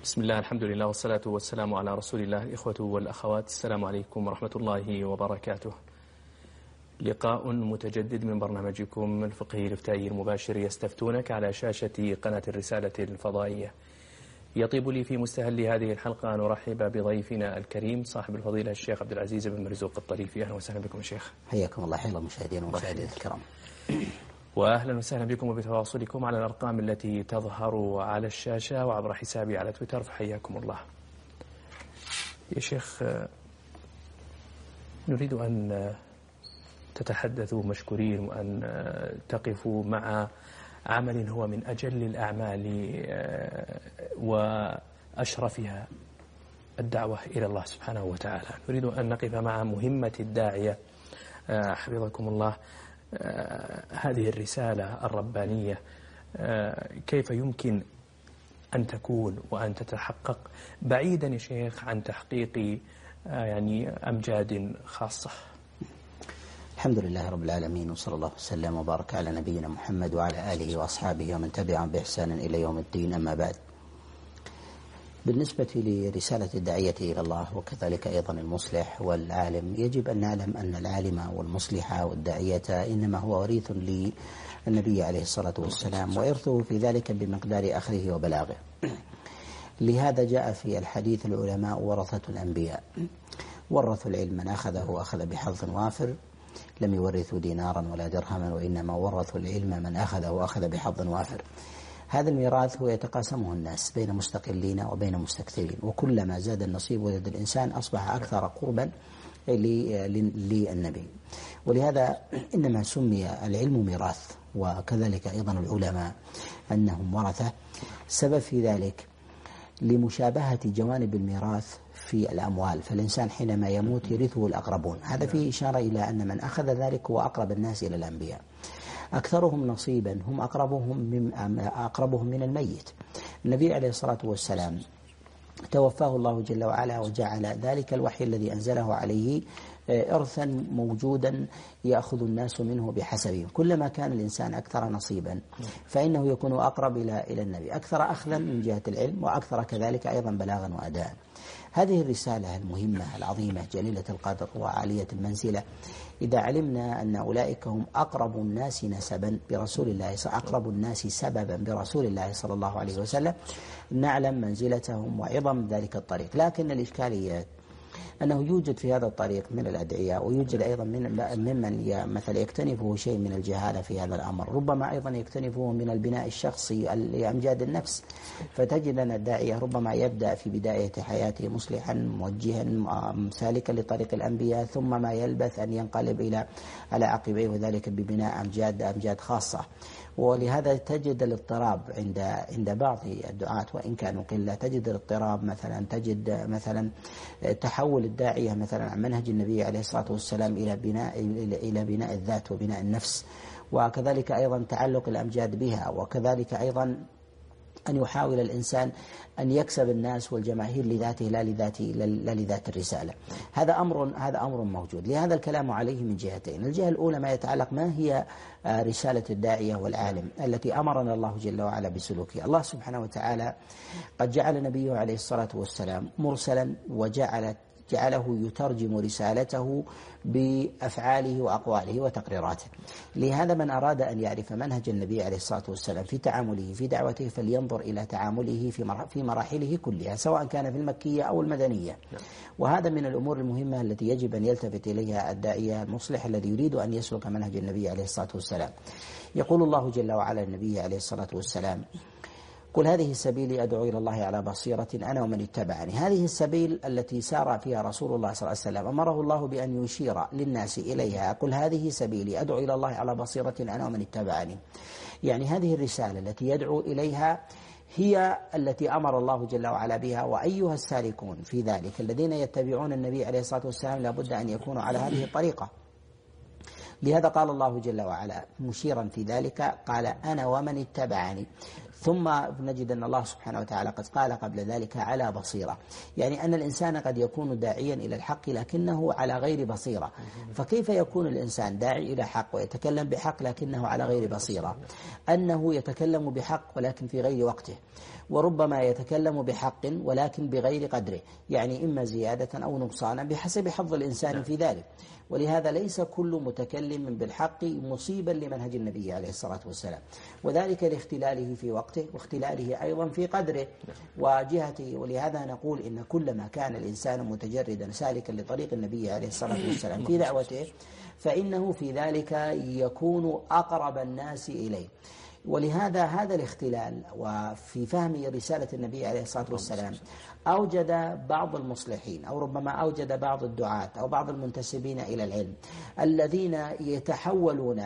بسم الله، الحمد لله، والصلاة والسلام على رسول الله. إخوة والأخوات، السلام عليكم ورحمة الله وبركاته. لقاء متجدد من برنامجكم الفقهي الإفتائي المباشر يستفتونك على شاشة قناة الرسالة الفضائية. يطيب لي في مستهل هذه الحلقة أن أرحب بضيفنا الكريم صاحب الفضيلة الشيخ عبد العزيز بن مرزوق الطريفي. أهلا وسهلا بكم شيخ. حياكم الله. حيا المشاهدين والمشاهدات الكرام. وأهلا وسهلا بكم وبتواصلكم على الأرقام التي تظهر على الشاشة وعبر حسابي على تويتر، فحياكم الله. يا شيخ، نريد أن تتحدثوا مشكورين وأن تقفوا مع عمل هو من أجل الأعمال وأشرفها، الدعوة إلى الله سبحانه وتعالى. نريد أن نقف مع مهمة الداعية حفظكم الله، هذه الرسالة الربانية كيف يمكن أن تكون وأن تتحقق بعيدا يا شيخ عن تحقيق يعني أمجاد خاصة. الحمد لله رب العالمين، وصلى الله وسلم وبارك على نبينا محمد وعلى آله وأصحابه ومن تبعهم بإحسان إلى يوم الدين. أما بعد، بالنسبة لرسالة الداعية إلى الله وكذلك أيضا المصلح والعالم، يجب أن نعلم أن العالم والمصلح والداعية إنما هو وريث للنبي عليه الصلاة والسلام، وإرثه في ذلك بمقدار أخذه وبلاغه. لهذا جاء في الحديث: العلماء ورثة الأنبياء، ورثوا العلم من أخذه أخذ بحظ وافر، لم يورثوا دينارا ولا درهما، وإنما ورثوا العلم من أخذه أخذ بحظ وافر. هذا الميراث هو يتقاسمه الناس بين مستقلين وبين مستكثرين، وكلما زاد النصيب وزاد الإنسان أصبح أكثر قربا للنبي. ولهذا إنما سمي العلم ميراث، وكذلك أيضا العلماء أنهم ورثة. سبب في ذلك لمشابهة جوانب الميراث في الأموال، فالإنسان حينما يموت يرثه الأقربون. هذا فيه إشارة إلى أن من أخذ ذلك هو أقرب الناس إلى الأنبياء، أكثرهم نصيبا هم أقربهم من الميت. النبي عليه الصلاة والسلام توفاه الله جل وعلا، وجعل ذلك الوحي الذي أنزله عليه إرثا موجودا يأخذ الناس منه بحسبهم. كلما كان الإنسان أكثر نصيبا فإنه يكون أقرب إلى النبي، أكثر أخذا من جهة العلم، وأكثر كذلك أيضا بلاغا وأداء. هذه الرسالة المهمة العظيمة جليلة القدر وعالية المنزلة، إذا علمنا أن أولئك هم أقرب الناس نسبا برسول الله، أقرب الناس سببا برسول الله صلى الله عليه وسلم، نعلم منزلتهم وعظم ذلك الطريق. لكن الإشكاليات أنه يوجد في هذا الطريق من الأدعياء، ويوجد أيضا ممن مثلا يكتنفه شيء من الجهالة في هذا الأمر، ربما أيضا يكتنفه من البناء الشخصي لأمجاد النفس. فتجد أن الداعية ربما يبدأ في بداية حياته مصلحا موجها سالكا لطريق الأنبياء، ثم ما يلبث أن ينقلب على عقبيه، وذلك ببناء أمجاد خاصة. ولهذا تجد الاضطراب عند بعض الدعاة، وإن كانوا قلة. تجد الاضطراب مثلا، تجد مثلا تحول الداعية مثلا عن منهج النبي عليه الصلاة والسلام إلى بناء الذات وبناء النفس، وكذلك أيضا تعلق الأمجاد بها، وكذلك أيضا أن يحاول الإنسان أن يكسب الناس والجماهير لذاته لا لذات الرسالة. هذا أمر موجود. لهذا الكلام عليه من جهتين. الجهة الأولى ما يتعلق ما هي رسالة الداعية والعالم التي أمرنا الله جل وعلا بسلوكها. الله سبحانه وتعالى قد جعل نبيه عليه الصلاة والسلام مرسلا، جعله يترجم رسالته بأفعاله وأقواله وتقريراته. لهذا من أراد أن يعرف منهج النبي عليه الصلاة والسلام في تعامله في دعوته فلينظر إلى تعامله في مراحله كلها، سواء كان في المكية أو المدنية. وهذا من الأمور المهمة التي يجب أن يلتفت إليها الداعية المصلح الذي يريد أن يسلك منهج النبي عليه الصلاة والسلام. يقول الله جل وعلا النبي عليه الصلاة والسلام: قل هذه سبيلي أدعو إلى الله على بصيرة أنا ومن اتبعني. هذه السبيل التي سار فيها رسول الله صلى الله عليه وسلم أمره الله بأن يشير للناس إليها: قل هذه سبيلي أدعو إلى الله على بصيرة أنا ومن اتبعني. يعني هذه الرسالة التي يدعو إليها هي التي أمر الله جل وعلا بها. وأيها السالكون في ذلك الذين يتبعون النبي عليه الصلاة والسلام لابد أن يكونوا على هذه الطريقة. لهذا قال الله جل وعلا مشيرا في ذلك، قال: أنا ومن اتبعني. ثم نجد أن الله سبحانه وتعالى قد قال قبل ذلك على بصيرة، يعني أن الإنسان قد يكون داعيا إلى الحق لكنه على غير بصيرة. فكيف يكون الإنسان داعي إلى حق ويتكلم بحق لكنه على غير بصيرة؟ أنه يتكلم بحق ولكن في غير وقته، وربما يتكلم بحق ولكن بغير قدره، يعني إما زيادة أو نقصانا بحسب حظ الإنسان في ذلك. ولهذا ليس كل متكلم بالحق مصيبا لمنهج النبي عليه الصلاة والسلام، وذلك لاختلاله في وقته واختلاله أيضا في قدره وجهته. ولهذا نقول إن كلما كان الإنسان متجردا سالكا لطريق النبي عليه الصلاة والسلام في دعوته فإنه في ذلك يكون أقرب الناس إليه. ولهذا هذا الاختلال وفي فهم رسالة النبي عليه الصلاة والسلام أوجد بعض المصلحين أو ربما أوجد بعض الدعاة أو بعض المنتسبين إلى العلم الذين يتحولون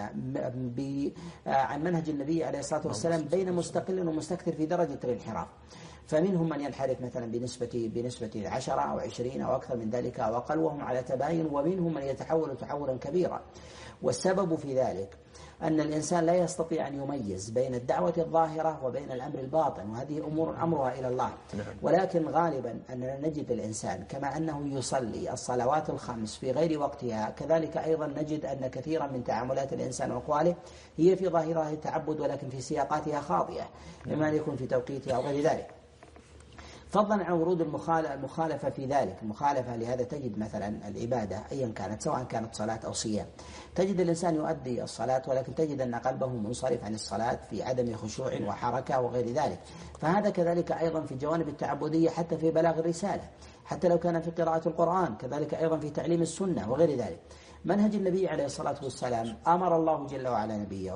عن منهج النبي عليه الصلاة والسلام بين مستقل ومستكثر في درجة الانحراف. فمنهم من ينحرف مثلا بنسبة 10 أو 20 أو أكثر من ذلك أو أقل وهم على تباين، ومنهم من يتحول تحولا كبيرا. والسبب في ذلك أن الإنسان لا يستطيع أن يميز بين الدعوة الظاهرة وبين الأمر الباطن، وهذه أمرها إلى الله. ولكن غالبا أننا نجد الإنسان كما أنه يصلي الصلوات الخمس في غير وقتها، كذلك أيضا نجد أن كثيرا من تعاملات الإنسان وأقواله هي في ظاهرها التعبد ولكن في سياقاتها خاطئة، إما أن يكون في توقيتها أو غير ذلك. فضلا عن ورود المخالفة في ذلك، المخالفة لهذا تجد مثلا العبادة أيا كانت سواء كانت صلاة أو صيام، تجد الإنسان يؤدي الصلاة ولكن تجد أن قلبه منصرف عن الصلاة في عدم خشوع وحركة وغير ذلك. فهذا كذلك أيضا في الجوانب التعبدية حتى في بلاغ الرسالة، حتى لو كان في قراءة القرآن، كذلك أيضا في تعليم السنة وغير ذلك. منهج النبي عليه الصلاة والسلام أمر الله جل وعلا نبيه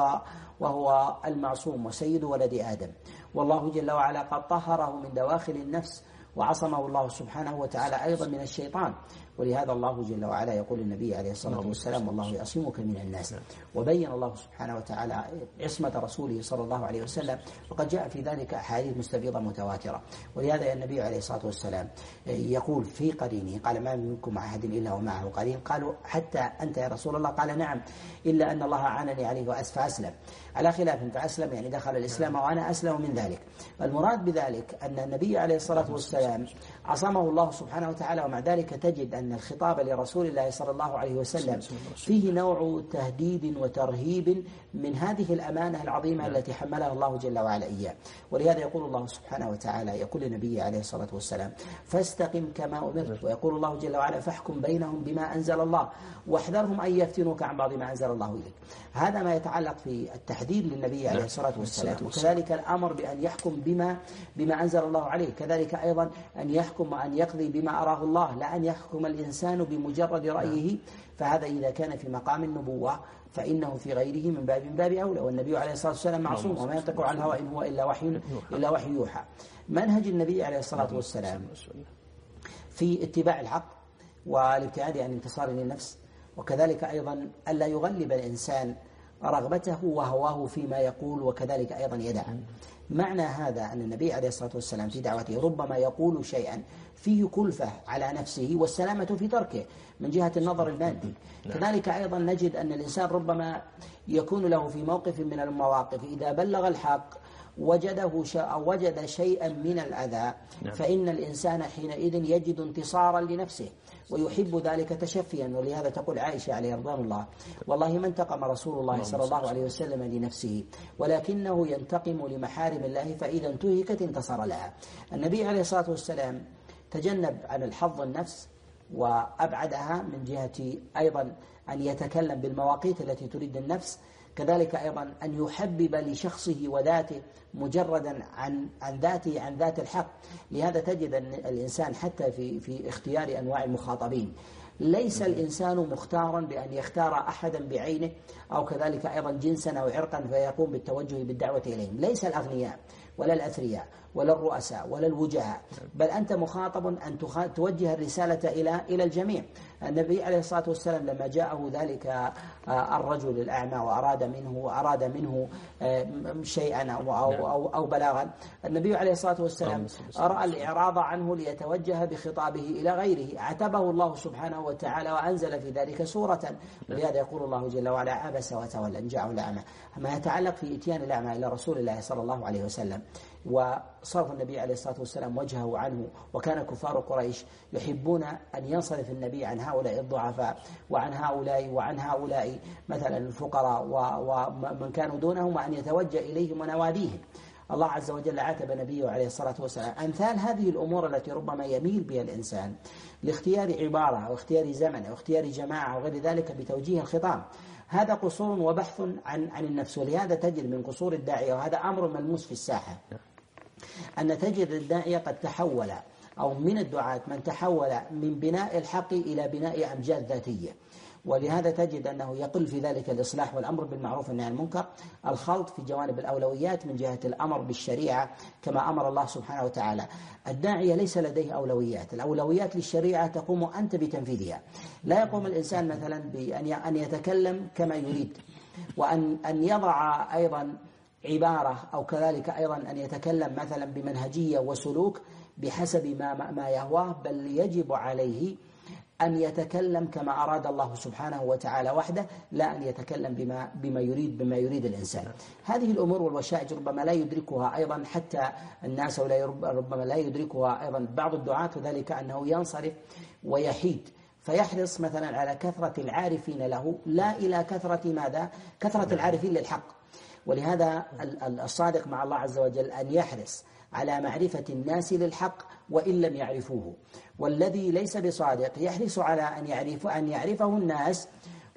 وهو المعصوم وسيد ولد آدم، والله جل وعلا قد طهره من دواخل النفس وعصمه الله سبحانه وتعالى أيضا من الشيطان. ولهذا الله جل وعلا يقول للنبي عليه الصلاة والسلام والله يعصمك من الناس. وبين الله سبحانه وتعالى عصمة رسوله صلى الله عليه وسلم، وقد جاء في ذلك أحاديث مستفيضة متواترة. ولهذا النبي عليه الصلاة والسلام يقول في قرينه قال ما منكم أحد إلا ومعه قرين، قالوا حتى أنت يا رسول الله؟ قال نعم إلا أن الله عانني عليه فأسلم، على خلاف فأسلم يعني دخل الإسلام وأنا أسلم من ذلك. المراد بذلك أن النبي عليه الصلاة والسلام عصمه الله سبحانه وتعالى، ومع ذلك تجد أن الخطاب لرسول الله صلى الله عليه وسلم فيه نوع تهديد وترهيب من هذه الأمانة العظيمة التي حملها الله جل وعلا إياه. ولهذا يقول الله سبحانه وتعالى يقول لنبيه عليه الصلاة والسلام فاستقم كما أمرت، ويقول الله جل وعلا فاحكم بينهم بما أنزل الله واحذرهم أن يفتنوك عن بعض ما أنزل الله إليك. هذا ما يتعلق في التحذير للنبي عليه الصلاة والسلام، وكذلك الأمر بأن يحكم بما أنزل الله عليه، كذلك أيضا أن يحكم وأن يقضي بما أراه الله، لا أن يحكم الإنسان بمجرد رأيه، فهذا إذا كان في مقام النبوة فإنه في غيره من باب أولى. والنبي عليه الصلاة والسلام معصوم وما ينطق عن الهوى إن هو إلا وحي يوحى. منهج النبي عليه الصلاة والسلام في اتباع الحق والابتعاد عن انتصار للنفس، وكذلك أيضا ألا يغلب الإنسان رغبته وهواه فيما يقول، وكذلك أيضا يدعه. معنى هذا أن النبي عليه الصلاة والسلام في دعوته ربما يقول شيئا فيه كلفة على نفسه والسلامة في تركه من جهة النظر المادي. كذلك أيضا نجد أن الإنسان ربما يكون له في موقف من المواقف إذا بلغ الحق وجد شيئا من الأذى، فإن الإنسان حينئذ يجد انتصارا لنفسه ويحب ذلك تشفيا. ولهذا تقول عائشة عليه رضوان الله والله ما انتقم رسول الله صلى الله عليه وسلم لنفسه ولكنه ينتقم لمحارم الله فإذا انتهكت انتصر لها. النبي عليه الصلاة والسلام تجنب عن الحظ النفس وأبعدها من جهة أيضا أن يتكلم بالمواقيت التي تريد النفس، كذلك أيضا أن يحبب لشخصه وذاته مجردا عن ذاته عن ذات الحق. لهذا تجد أن الإنسان حتى في اختيار أنواع المخاطبين ليس الإنسان مختارا بأن يختار أحدا بعينه أو كذلك أيضا جنسا أو عرقا فيقوم بالتوجه بالدعوة إليهم. ليس الأغنياء ولا الأثرياء ولا الرؤساء ولا الوجهاء، بل أنت مخاطب أن توجه الرسالة إلى الجميع. النبي عليه الصلاة والسلام لما جاءه ذلك الرجل الأعمى وأراد منه شيئا أو بلاغا، النبي عليه الصلاة والسلام رأى الإعراض عنه ليتوجه بخطابه إلى غيره، عتبه الله سبحانه وتعالى وأنزل في ذلك سورة. ولهذا يقول الله جل وعلا: عبس وتولى أن جاءه الأعمى. ما يتعلق في إتيان الأعمى إلى رسول الله صلى الله عليه وسلم وصرف النبي عليه الصلاة والسلام وجهه عنه، وكان كفار قريش يحبون أن ينصرف النبي عن هؤلاء الضعفاء وعن هؤلاء مثلا الفقراء ومن كانوا دونهم، وأن يتوجه إليهم ونواديهم. الله عز وجل عاتب نبيه عليه الصلاة والسلام. أمثال هذه الأمور التي ربما يميل بها الإنسان لاختيار عبارة أو اختيار زمن أو اختيار جماعة وغير ذلك بتوجيه الخطاب، هذا قصور وبحث عن النفس. ولهذا تجد من قصور الداعية، وهذا أمر ملموس في الساحة، أن تجد الداعية قد تحول، أو من الدعاة من تحول من بناء الحق إلى بناء أمجاد ذاتية. ولهذا تجد أنه يقل في ذلك الإصلاح والأمر بالمعروف والنهي عن المنكر، الخلط في جوانب الأولويات من جهة الأمر بالشريعة كما أمر الله سبحانه وتعالى. الداعية ليس لديه أولويات، الأولويات للشريعة تقوم أنت بتنفيذها. لا يقوم الإنسان مثلا بأن يتكلم كما يريد، وأن يضع أيضا عبارة، أو كذلك أيضا أن يتكلم مثلا بمنهجية وسلوك بحسب ما يهواه، بل يجب عليه أن يتكلم كما أراد الله سبحانه وتعالى وحده، لا أن يتكلم بما يريد الإنسان. هذه الأمور والوشائج ربما لا يدركها أيضا حتى الناس، ربما لا يدركها أيضا بعض الدعاة، وذلك أنه ينصرف ويحيد، فيحرص مثلا على كثرة العارفين له، لا إلى كثرة ماذا؟ كثرة العارفين للحق. ولهذا الصادق مع الله عز وجل أن يحرص على معرفة الناس للحق وإن لم يعرفوه، والذي ليس بصادق يحرص على أن يعرفه الناس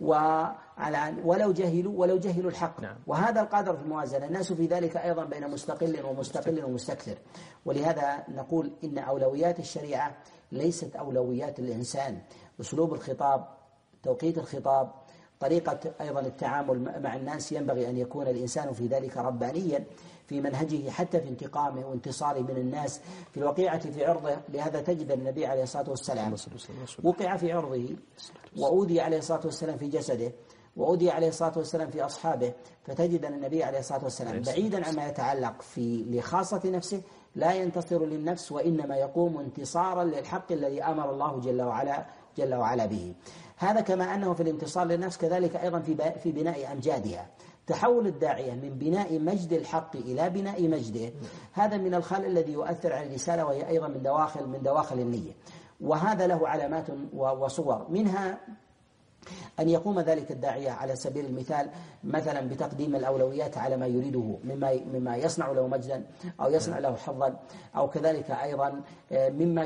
ولو جهلوا الحق. وهذا القدر في الموازنة، الناس في ذلك أيضا بين مستقل ومستكثر. ولهذا نقول إن أولويات الشريعة ليست أولويات الإنسان. أسلوب الخطاب، توقيت الخطاب، طريقة أيضا التعامل مع الناس، ينبغي أن يكون الإنسان في ذلك ربانيا في منهجه، حتى في انتقامه وانتصاره من الناس، في الوقيعة في عرضه. لهذا تجد النبي عليه الصلاة والسلام وقع في عرضه، وأوذي عليه الصلاة والسلام في جسده، وأوذي عليه الصلاة والسلام في أصحابه. فتجد أن النبي عليه الصلاة والسلام بعيدا عما يتعلق لخاصة نفسه لا ينتصر للنفس، وإنما يقوم انتصارا للحق الذي أمر الله جل وعلا به. هذا كما أنه في الانتصار للنفس، كذلك أيضا في بناء أمجادها. تحول الداعية من بناء مجد الحق إلى بناء مجده، هذا من الخلل الذي يؤثر على الرسالة، وهي أيضا من دواخل النية. وهذا له علامات وصور، منها أن يقوم ذلك الداعية على سبيل المثال مثلا بتقديم الأولويات على ما يريده مما يصنع له مجدا أو يصنع له حظا، أو كذلك أيضا مما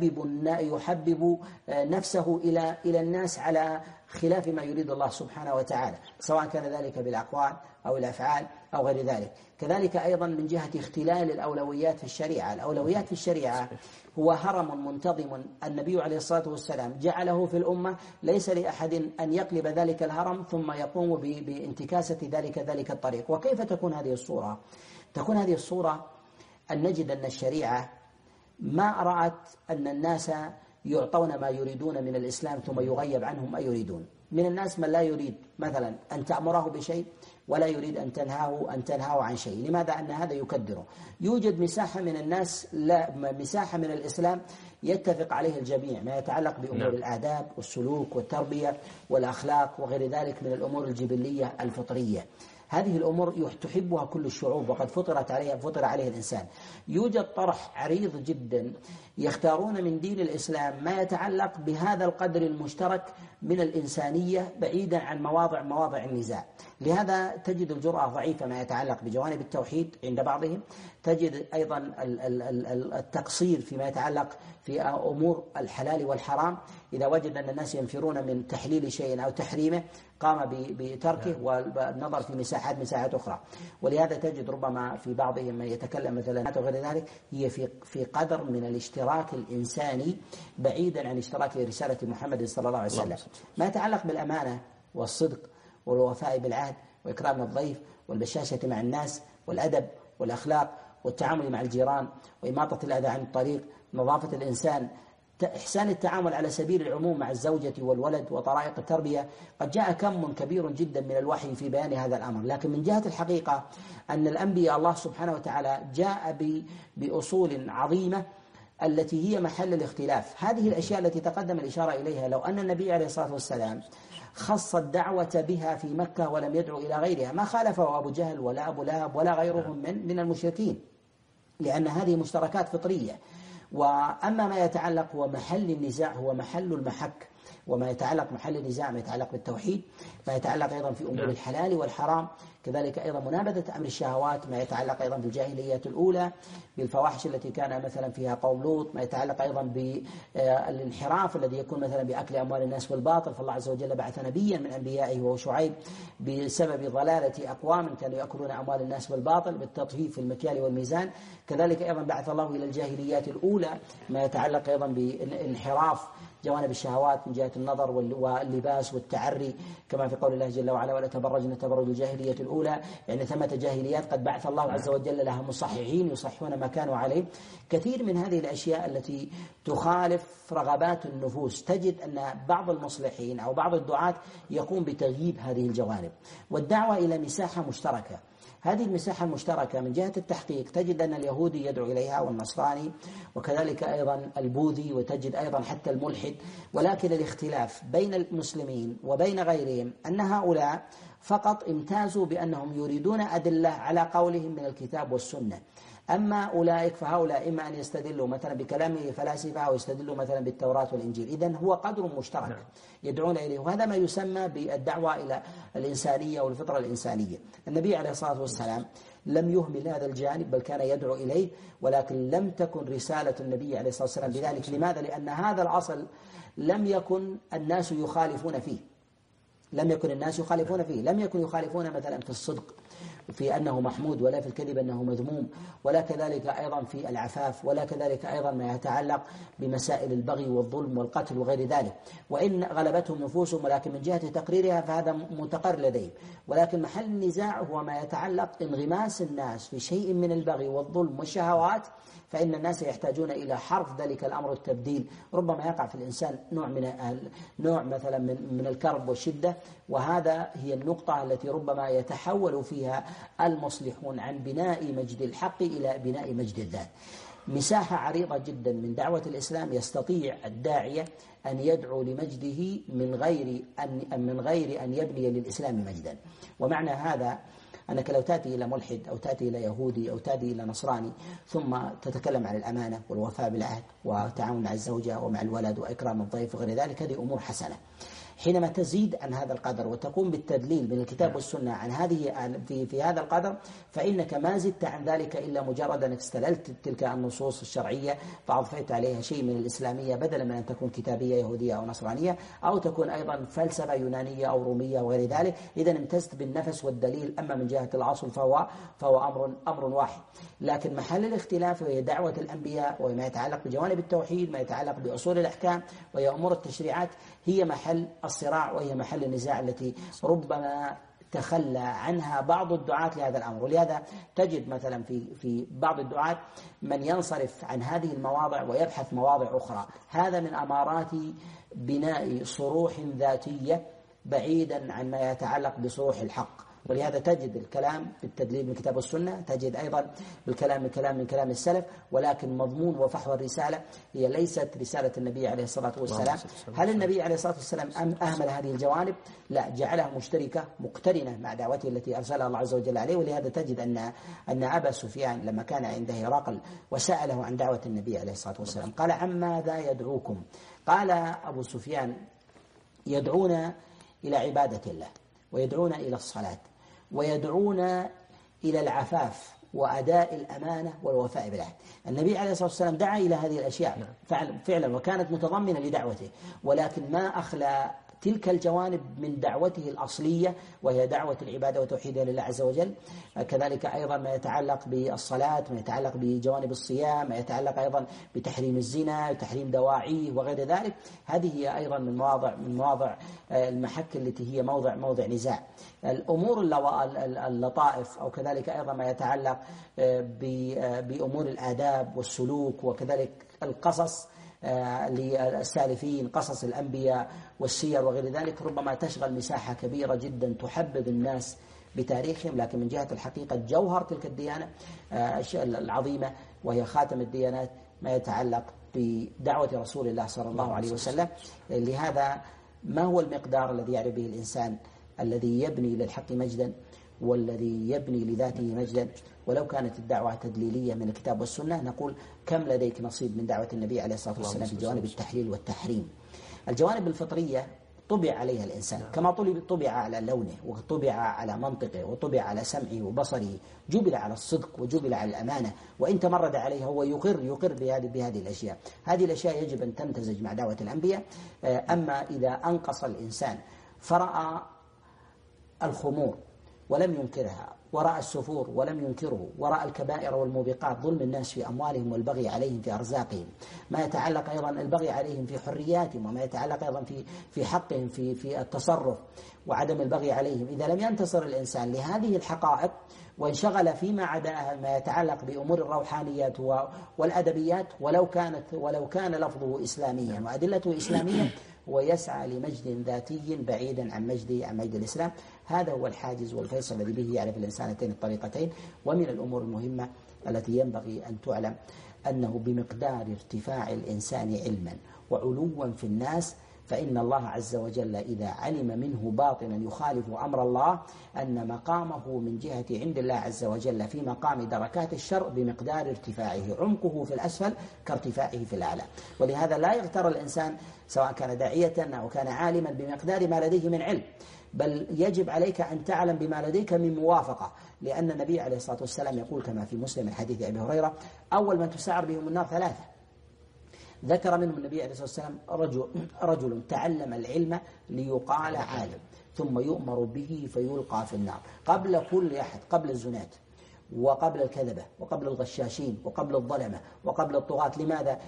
يحبب نفسه إلى الناس على خلاف ما يريد الله سبحانه وتعالى، سواء كان ذلك بالأقوال أو الأفعال أو غير ذلك. كذلك أيضا من جهة اختلال الأولويات في الشريعة. الأولويات في الشريعة هو هرم منتظم النبي عليه الصلاة والسلام جعله في الأمة، ليس لأحد أن يقلب ذلك الهرم ثم يقوم بانتكاسة ذلك الطريق. وكيف تكون هذه الصورة؟ تكون هذه الصورة أن نجد أن الشريعة ما رأت أن الناس يعطون ما يريدون من الإسلام ثم يغيب عنهم ما يريدون. من الناس من لا يريد مثلا أن تأمره بشيء ولا يريد أن تنهاه عن شيء. لماذا؟ أن هذا يكدره. يوجد مساحة من الناس، لا مساحة من الإسلام يتفق عليه الجميع، ما يتعلق بأمور الآداب والسلوك والتربية والأخلاق وغير ذلك من الأمور الجبلية الفطرية. هذه الأمور تحبها كل الشعوب، وقد فطر عليها الإنسان. يوجد طرح عريض جدا يختارون من دين الإسلام ما يتعلق بهذا القدر المشترك من الإنسانية بعيدا عن مواضع النزاع. لهذا تجد الجرأة ضعيفة ما يتعلق بجوانب التوحيد عند بعضهم، تجد أيضا التقصير فيما يتعلق في أمور الحلال والحرام. إذا وجد أن الناس ينفرون من تحليل شيء أو تحريمه قام بتركه والنظر في مساحات أخرى. ولهذا تجد ربما في بعضهم من يتكلم مثلا وغير ذلك، هي في قدر من الاشتراك الإنساني بعيدا عن اشتراك رسالة محمد صلى الله عليه وسلم، ما يتعلق بالأمانة والصدق والوفاء بالعهد وإكرام الضيف والبشاشة مع الناس والأدب والأخلاق والتعامل مع الجيران وإماطة الأذى عن الطريق، نظافة الإنسان، إحسان التعامل على سبيل العموم مع الزوجة والولد وطرائق التربية. قد جاء كم كبير جدا من الوحي في بيان هذا الأمر، لكن من جهة الحقيقة أن الأنبياء الله سبحانه وتعالى جاء بأصول عظيمة التي هي محل الاختلاف. هذه الأشياء التي تقدم الإشارة إليها، لو أن النبي عليه الصلاة والسلام خص الدعوة بها في مكة ولم يدعو إلى غيرها ما خالفه أبو جهل ولا أبو لهب ولا غيرهم من المشركين، لأن هذه مشتركات فطرية. وأما ما يتعلق هو محل النزاع، هو محل المحك، وما يتعلق محل النزاع ما يتعلق بالتوحيد، ما يتعلق أيضا في أمور الحلال والحرام، كذلك أيضا منابذة أمر الشهوات، ما يتعلق أيضا بالجاهلية الأولى بالفواحش التي كان مثلا فيها قوم لوط، ما يتعلق أيضا بالانحراف الذي يكون مثلا بأكل أموال الناس بالباطل، فالله عز وجل بعث نبيا من أنبيائه وهو شعيب بسبب ضلالة أقوام كانوا يأكلون أموال الناس بالباطل بالتطفيف في المكيال والميزان. كذلك أيضا بعث الله إلى الجاهليات الأولى ما يتعلق أيضا بانحراف جوانب الشهوات من جهة النظر واللباس والتعري، كما في قول الله جل وعلا: ولا تبرجن تبرج الجاهلية الأولى، يعني ثمة جاهليات قد بعث الله عز وجل لها مصححين يصححون ما كانوا عليه. كثير من هذه الأشياء التي تخالف رغبات النفوس تجد أن بعض المصلحين أو بعض الدعاة يقوم بتغييب هذه الجوانب والدعوة إلى مساحة مشتركة. هذه المساحة المشتركة من جهة التحقيق تجد أن اليهودي يدعو إليها والنصراني وكذلك أيضا البوذي، وتجد أيضا حتى الملحد، ولكن الاختلاف بين المسلمين وبين غيرهم أن هؤلاء فقط امتازوا بأنهم يريدون أدلة على قولهم من الكتاب والسنة. أما أولئك فهؤلاء إما أن يستدلوا مثلا بكلام فلاسفة أو يستدلوا مثلا بالتوراة والإنجيل. إذن هو قدر مشترك يدعون إليه، وهذا ما يسمى بالدعوة إلى الإنسانية والفطرة الإنسانية. النبي عليه الصلاة والسلام لم يهمل هذا الجانب بل كان يدعو إليه، ولكن لم تكن رسالة النبي عليه الصلاة والسلام بذلك. لماذا؟ لأن هذا الأصل لم يكن الناس يخالفون فيه، لم يكن يخالفون مثلا في الصدق في أنه محمود، ولا في الكذب أنه مذموم، ولا كذلك أيضا في العفاف، ولا كذلك أيضا ما يتعلق بمسائل البغي والظلم والقتل وغير ذلك. وإن غلبتهم نفوسهم، ولكن من جهة تقريرها فهذا متقر لديهم. ولكن محل النزاع هو ما يتعلق انغماس الناس في شيء من البغي والظلم والشهوات، فإن الناس يحتاجون إلى حرف ذلك الأمر التبديل. ربما يقع في الإنسان نوع مثلا من الكرب والشدة، وهذا هي النقطة التي ربما يتحول فيها المصلحون عن بناء مجد الحق إلى بناء مجد الذات. مساحة عريضة جدا من دعوة الإسلام يستطيع الداعية أن يدعو لمجده من غير أن يبني للإسلام مجدا. ومعنى هذا أنك لو تأتي إلى ملحد أو تأتي إلى يهودي أو تأتي إلى نصراني ثم تتكلم عن الأمانة والوفاء بالعهد والتعاون مع الزوجة ومع الولد وإكرام الضيف وغير ذلك، هذه أمور حسنة. حينما تزيد عن هذا القدر وتقوم بالتدليل من الكتاب والسنة عن هذه في هذا القدر، فإنك ما زدت عن ذلك إلا مجرد أنك استدلت تلك النصوص الشرعية فأضفيت عليها شيء من الإسلامية بدلا من أن تكون كتابية يهودية أو نصرانية، أو تكون أيضا فلسفة يونانية أو رومية وغير ذلك. إذن امتزت بالنفس والدليل. أما من جهة الأصل فهو أمر واحد. لكن محل الاختلاف هي دعوة الأنبياء، وما يتعلق بجوانب التوحيد، ما يتعلق بأصول الأحكام وهي أمور التشريعات، هي محل الصراع وهي محل النزاع التي ربما تخلى عنها بعض الدعاة لهذا الأمر. ولهذا تجد مثلا في بعض الدعاة من ينصرف عن هذه المواضع ويبحث مواضع أخرى. هذا من أمارات بناء صروح ذاتية بعيدا عن ما يتعلق بصروح الحق. ولهذا تجد الكلام بالتدليل من الكتاب والسنة، تجد أيضا بالكلام من كلام السلف، ولكن مضمون وفحوى الرسالة هي ليست رسالة النبي عليه الصلاة والسلام. هل النبي عليه الصلاة والسلام أهمل هذه الجوانب؟ لا، جعلها مشتركة مقترنة مع دعوته التي أرسلها الله عز وجل عليه. ولهذا تجد أن أبا سفيان لما كان عند هرقل وسأله عن دعوة النبي عليه الصلاة والسلام قال: عما ذا يدعوكم؟ قال أبو سفيان: يدعون إلى عبادة الله، ويدعون إلى الصلاة، ويدعون إلى العفاف وأداء الأمانة والوفاء بالعهد. النبي عليه الصلاة والسلام دعا إلى هذه الأشياء فعلا، وكانت متضمنة لدعوته، ولكن ما أخلى تلك الجوانب من دعوته الأصلية، وهي دعوة العبادة وتوحيدها لله عز وجل. كذلك أيضا ما يتعلق بالصلاة، ما يتعلق بجوانب الصيام، ما يتعلق أيضا بتحريم الزنا وتحريم دواعيه وغير ذلك. هذه هي أيضا من مواضع المحك التي هي موضع نزاع. الأمور اللطائف أو كذلك أيضا ما يتعلق بأمور الآداب والسلوك، وكذلك القصص للسالفين، قصص الأنبياء والسير وغير ذلك، ربما تشغل مساحة كبيرة جدا تحبب الناس بتاريخهم. لكن من جهة الحقيقة جوهر تلك الديانة العظيمة وهي خاتم الديانات ما يتعلق بدعوة رسول الله صلى الله عليه وسلم. لهذا ما هو المقدار الذي يعرف به الإنسان الذي يبني للحق مجدا والذي يبني لذاته مجدا؟ ولو كانت الدعوة تدليلية من الكتاب والسنة نقول كم لديك نصيب من دعوة النبي عليه الصلاة والسلام في جوانب التحليل والتحريم. الجوانب الفطرية طبع عليها الإنسان، كما طبع على لونه وطبع على منطقه وطبع على سمعه وبصره، جبل على الصدق وجبل على الأمانة، وإن تمرد عليها هو يقر بهذه الأشياء. هذه الأشياء يجب أن تمتزج مع دعوة الأنبياء. أما إذا أنقص الإنسان فرأى الخمور ولم ينكرها، ورأى السفور ولم ينكره، ورأى الكبائر والموبقات، ظلم الناس في أموالهم والبغي عليهم في أرزاقهم، ما يتعلق أيضا البغي عليهم في حرياتهم، وما يتعلق أيضا في حقهم في التصرف وعدم البغي عليهم. إذا لم ينتصر الإنسان لهذه الحقائق وانشغل فيما عداها ما يتعلق بأمور الروحانيات والأدبيات، ولو كان لفظه إسلاميا وأدلته إسلامية، ويسعى لمجد ذاتي بعيدا عن مجد الإسلام. هذا هو الحاجز والفيصل الذي به يعرف الإنسان هاتين الطريقتين. ومن الأمور المهمة التي ينبغي أن تعلم أنه بمقدار ارتفاع الإنسان علما وعلوا في الناس، فإن الله عز وجل إذا علم منه باطنا يخالف أمر الله أن مقامه من جهة عند الله عز وجل في مقام دركات الشر بمقدار ارتفاعه، عمقه في الأسفل كارتفاعه في الأعلى. ولهذا لا يغتر الإنسان سواء كان داعية أو كان عالما بمقدار ما لديه من علم، بل يجب عليك أن تعلم بما لديك من موافقة، لأن النبي عليه الصلاة والسلام يقول كما في مسلم من حديث أبي هريرة: أول من تسعر بهم النار ثلاثة. ذكر منهم النبي عليه الصلاة والسلام رجل تعلم العلم ليقال عالم، ثم يؤمر به فيلقى في النار قبل كل أحد، قبل الزنات وقبل الكذبة وقبل الغشاشين وقبل الظلمة وقبل الطغاة. لماذا؟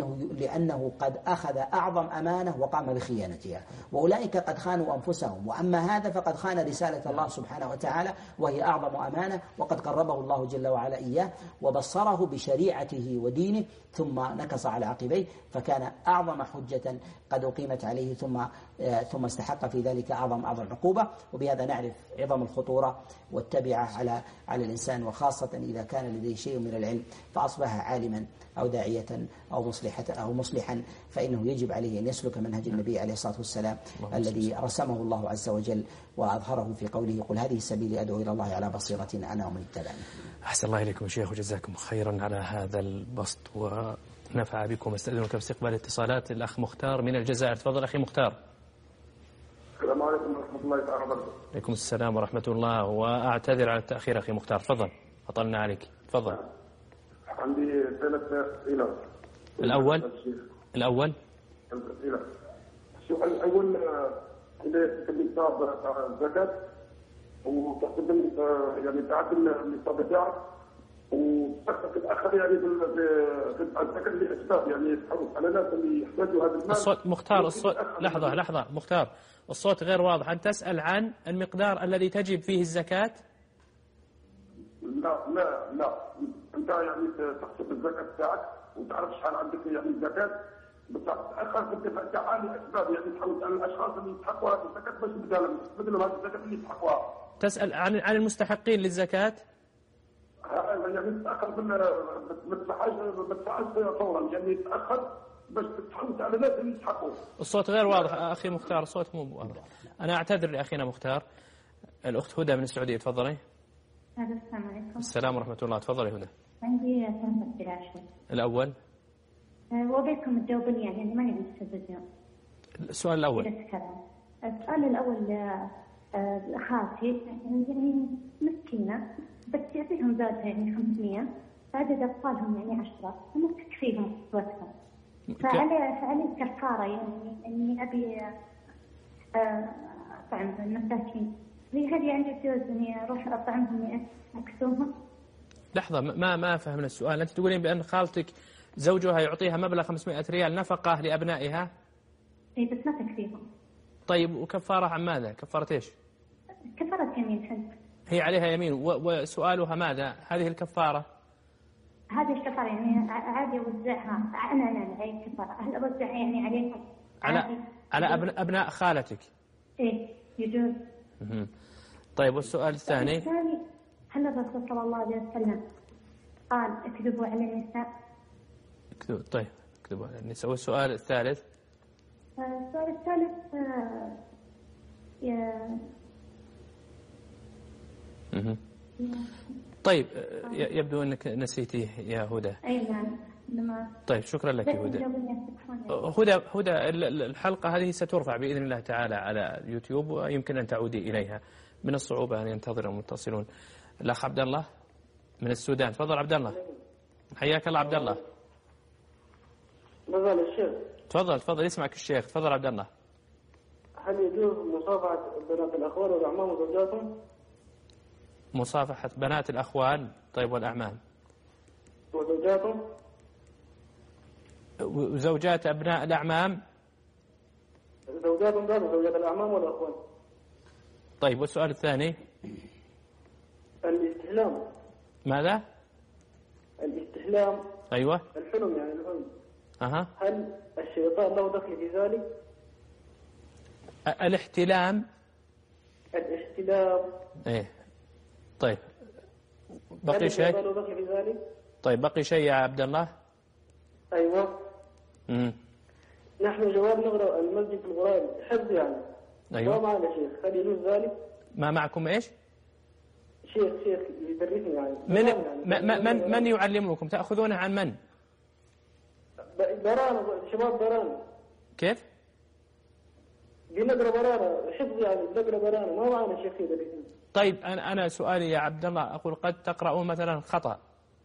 لأنه قد أخذ أعظم أمانة وقام بخيانتها، وأولئك قد خانوا أنفسهم، وأما هذا فقد خان رسالة الله سبحانه وتعالى وهي أعظم أمانة، وقد قربه الله جل وعلا إياه وبصره بشريعته ودينه، ثم نكص على عقبيه فكان أعظم حجة قد أقيمت عليه، ثم استحق في ذلك أعظم عقوبة. وبهذا نعرف عظم الخطورة والتبعة على الإنسان، وخاصة إذا كان لديه شيء من العلم فأصبح عالما أو داعية أو مصلحا، فإنه يجب عليه أن يسلك منهج النبي عليه الصلاة والسلام الذي رسمه الله عز وجل وأظهره في قوله: قل هذه سبيلي أدعو إلى الله على بصيرة أنا ومن اتبعني. أحسن الله إليكم شيخ وجزاكم خيرا على هذا البسط ونفع بكم. استأذنك باستقبال اتصالات الأخ مختار من الجزائر. تفضل أخي مختار. السلام عليكم ورحمة الله تعالى وبركاته. عليكم السلام ورحمة الله، وأعتذر على التأخير أخي مختار. تفضل، أطلنا عليك. تفضل. عندي 3 أسئلة. الأول السؤال الأول: إذا كتب الزكاة وتحسب يعني تعدل النصاب بتاعك، وتحسب الآخر يعني في الزكاة لأسباب يعني تحرص على ناس اللي يحتاجوا هذا المال. الصوت مختار، الصوت لحظة مختار، الصوت غير واضح. أنت تسأل عن المقدار الذي تجب فيه الزكاة؟ لا أنت يعني تحسب الزكاة بتاعك وتعرف شحال عندك يعني الزكاة، بس تأخر في الدفع تاعها لأسباب يعني تحرص على الأشخاص اللي يستحقوا هذه الزكاة باش بدلهم هذه الزكاة اللي يستحقوها. تسأل عن المستحقين للزكاة؟ يعني تأخر ما تدفعش فورا، يعني تأخر باش تحرص على الناس اللي يستحقوا. الصوت غير واضح أخي مختار، الصوت مو واضح. أنا أعتذر لأخينا مختار. الأخت هدى من السعودية، تفضلي. السلام عليكم. السلام ورحمة الله. تفضلي هدى. عندي 3 أسئلة. الأول وبيكم تجاوبني يعني ماني عندي تلفزيون. السؤال الأول. السؤال الأول: خالتي يعني مسكينة بس يعطيهم زوجها يعني 500، فعدد أطفالهم يعني 10، فما تكفيهم قسوتهم، فعلي كفارة يعني إني أبي أطعم المساكين. هل يعني يجوز إني أروح أطعمهم أكسوهم؟ لحظة، ما فهمنا السؤال. أنت تقولين بأن خالتك زوجها يعطيها مبلغ 500 ريال نفقة لأبنائها؟ إيه بس ما تكفيهم. طيب وكفارة عن ماذا؟ كفارة إيش؟ كفارة يمين حلف. هي عليها يمين وسؤالها ماذا؟ هذه الكفارة؟ هذه الكفارة يعني عادي أوزعها أنا هي الكفارة هل أوزعها يعني عليهم؟ على أبناء خالتك؟ إيه يجوز. طيب والسؤال الثاني؟ هل الرسول صلى الله عليه وسلم قال اكذبوا على النساء؟ طيب اكذبوا على النساء. والسؤال الثالث؟ السؤال الثالث طيب يبدو أنك نسيتيه يا هدى. أي نعم. طيب شكرا لك هدى. هدى الحلقة هذه سترفع بإذن الله تعالى على يوتيوب ويمكن أن تعودي إليها. من الصعوبة أن ينتظر المتصلون. الأخ عبد الله من السودان، تفضل عبد الله. حياك الله عبد الله. تفضل الشيخ. تفضل يسمعك الشيخ. تفضل عبد الله. هل يجوز مصافحة بنات الأخوال والأعمام وزوجاتهم؟ مصافحة بنات الأخوال طيب والأعمام وزوجاتهم؟ وزوجات أبناء الأعمام؟ زوجاتهم ذات زوجات الأعمام والأخوال. طيب والسؤال الثاني؟ الاستحلام. ماذا؟ الاستحلام. أيوة. الحلم يعني الحلم. هل الشيطان له دخل في ذلك؟ الاحتلام. إيه. طيب بقي شيء؟ له دخل في ذلك؟ طيب بقي شيء يا عبد الله؟ أيوة. نحن جواب نقرأ المسجد في الغرائب حفظ يعني. أيوة. ما معنا شيخ، هل يجوز ذلك؟ ما معكم إيش؟ شيخ يدرسني يعني. من يعلمكم؟ تأخذونه عن من؟ برانا شباب برانا. كيف؟ بنقرأ برانا حفظ يعني نقرأ برانا ما معنا شيخ يدرسني. طيب أنا سؤالي يا عبد الله أقول قد تقرؤون مثلا خطأ.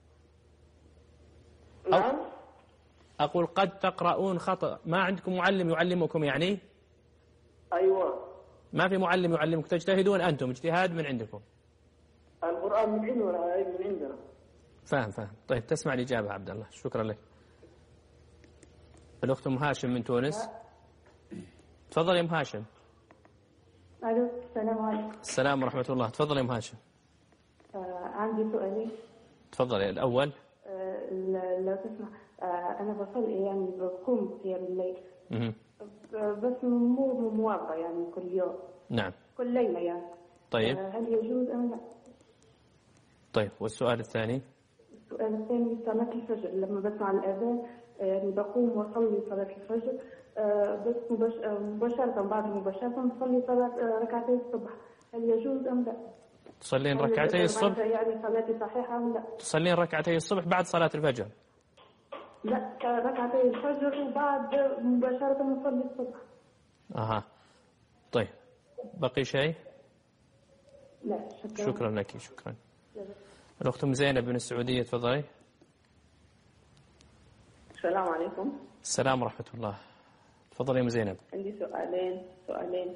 نعم. أقول قد تقرؤون خطأ، ما عندكم معلم يعلمكم يعني؟ أيوة. ما في معلم يعلمكم، تجتهدون أنتم اجتهاد من عندكم. القرآن من عندنا والآيات من عندنا. فاهم. طيب تسمع الإجابة عبد الله، شكرا لك. الأخت أم هاشم من تونس. تفضل يا أم هاشم. ألو السلام عليكم. السلام ورحمة الله. تفضل يا أم هاشم. عندي سؤالين. تفضل. الأول لو تسمع أنا بصلي يعني بقوم قيام الليل بس مو مواظبة يعني كل يوم. نعم. كل ليلة يعني. طيب هل يجوز أم لا؟ طيب والسؤال الثاني؟ السؤال الثاني صلاة الفجر لما بسمع الأذان يعني بقوم وأصلي صلاة الفجر بس مباشرة بعد مباشرة نصلي صلاة ركعتي الصبح، هل يجوز أم لا؟ تصلين ركعتي الصبح؟ يعني صلاتي صحيحة أم لا؟ تصلين ركعتي الصبح بعد صلاة الفجر؟ لا ركعتي الفجر وبعد مباشرة نصلي الصبح. طيب بقي شيء؟ لا شكرا لك. شكرا. الأخت أم زينب من السعودية، تفضلي. السلام عليكم. السلام ورحمة الله. تفضلي يا أم زينب. عندي سؤالين.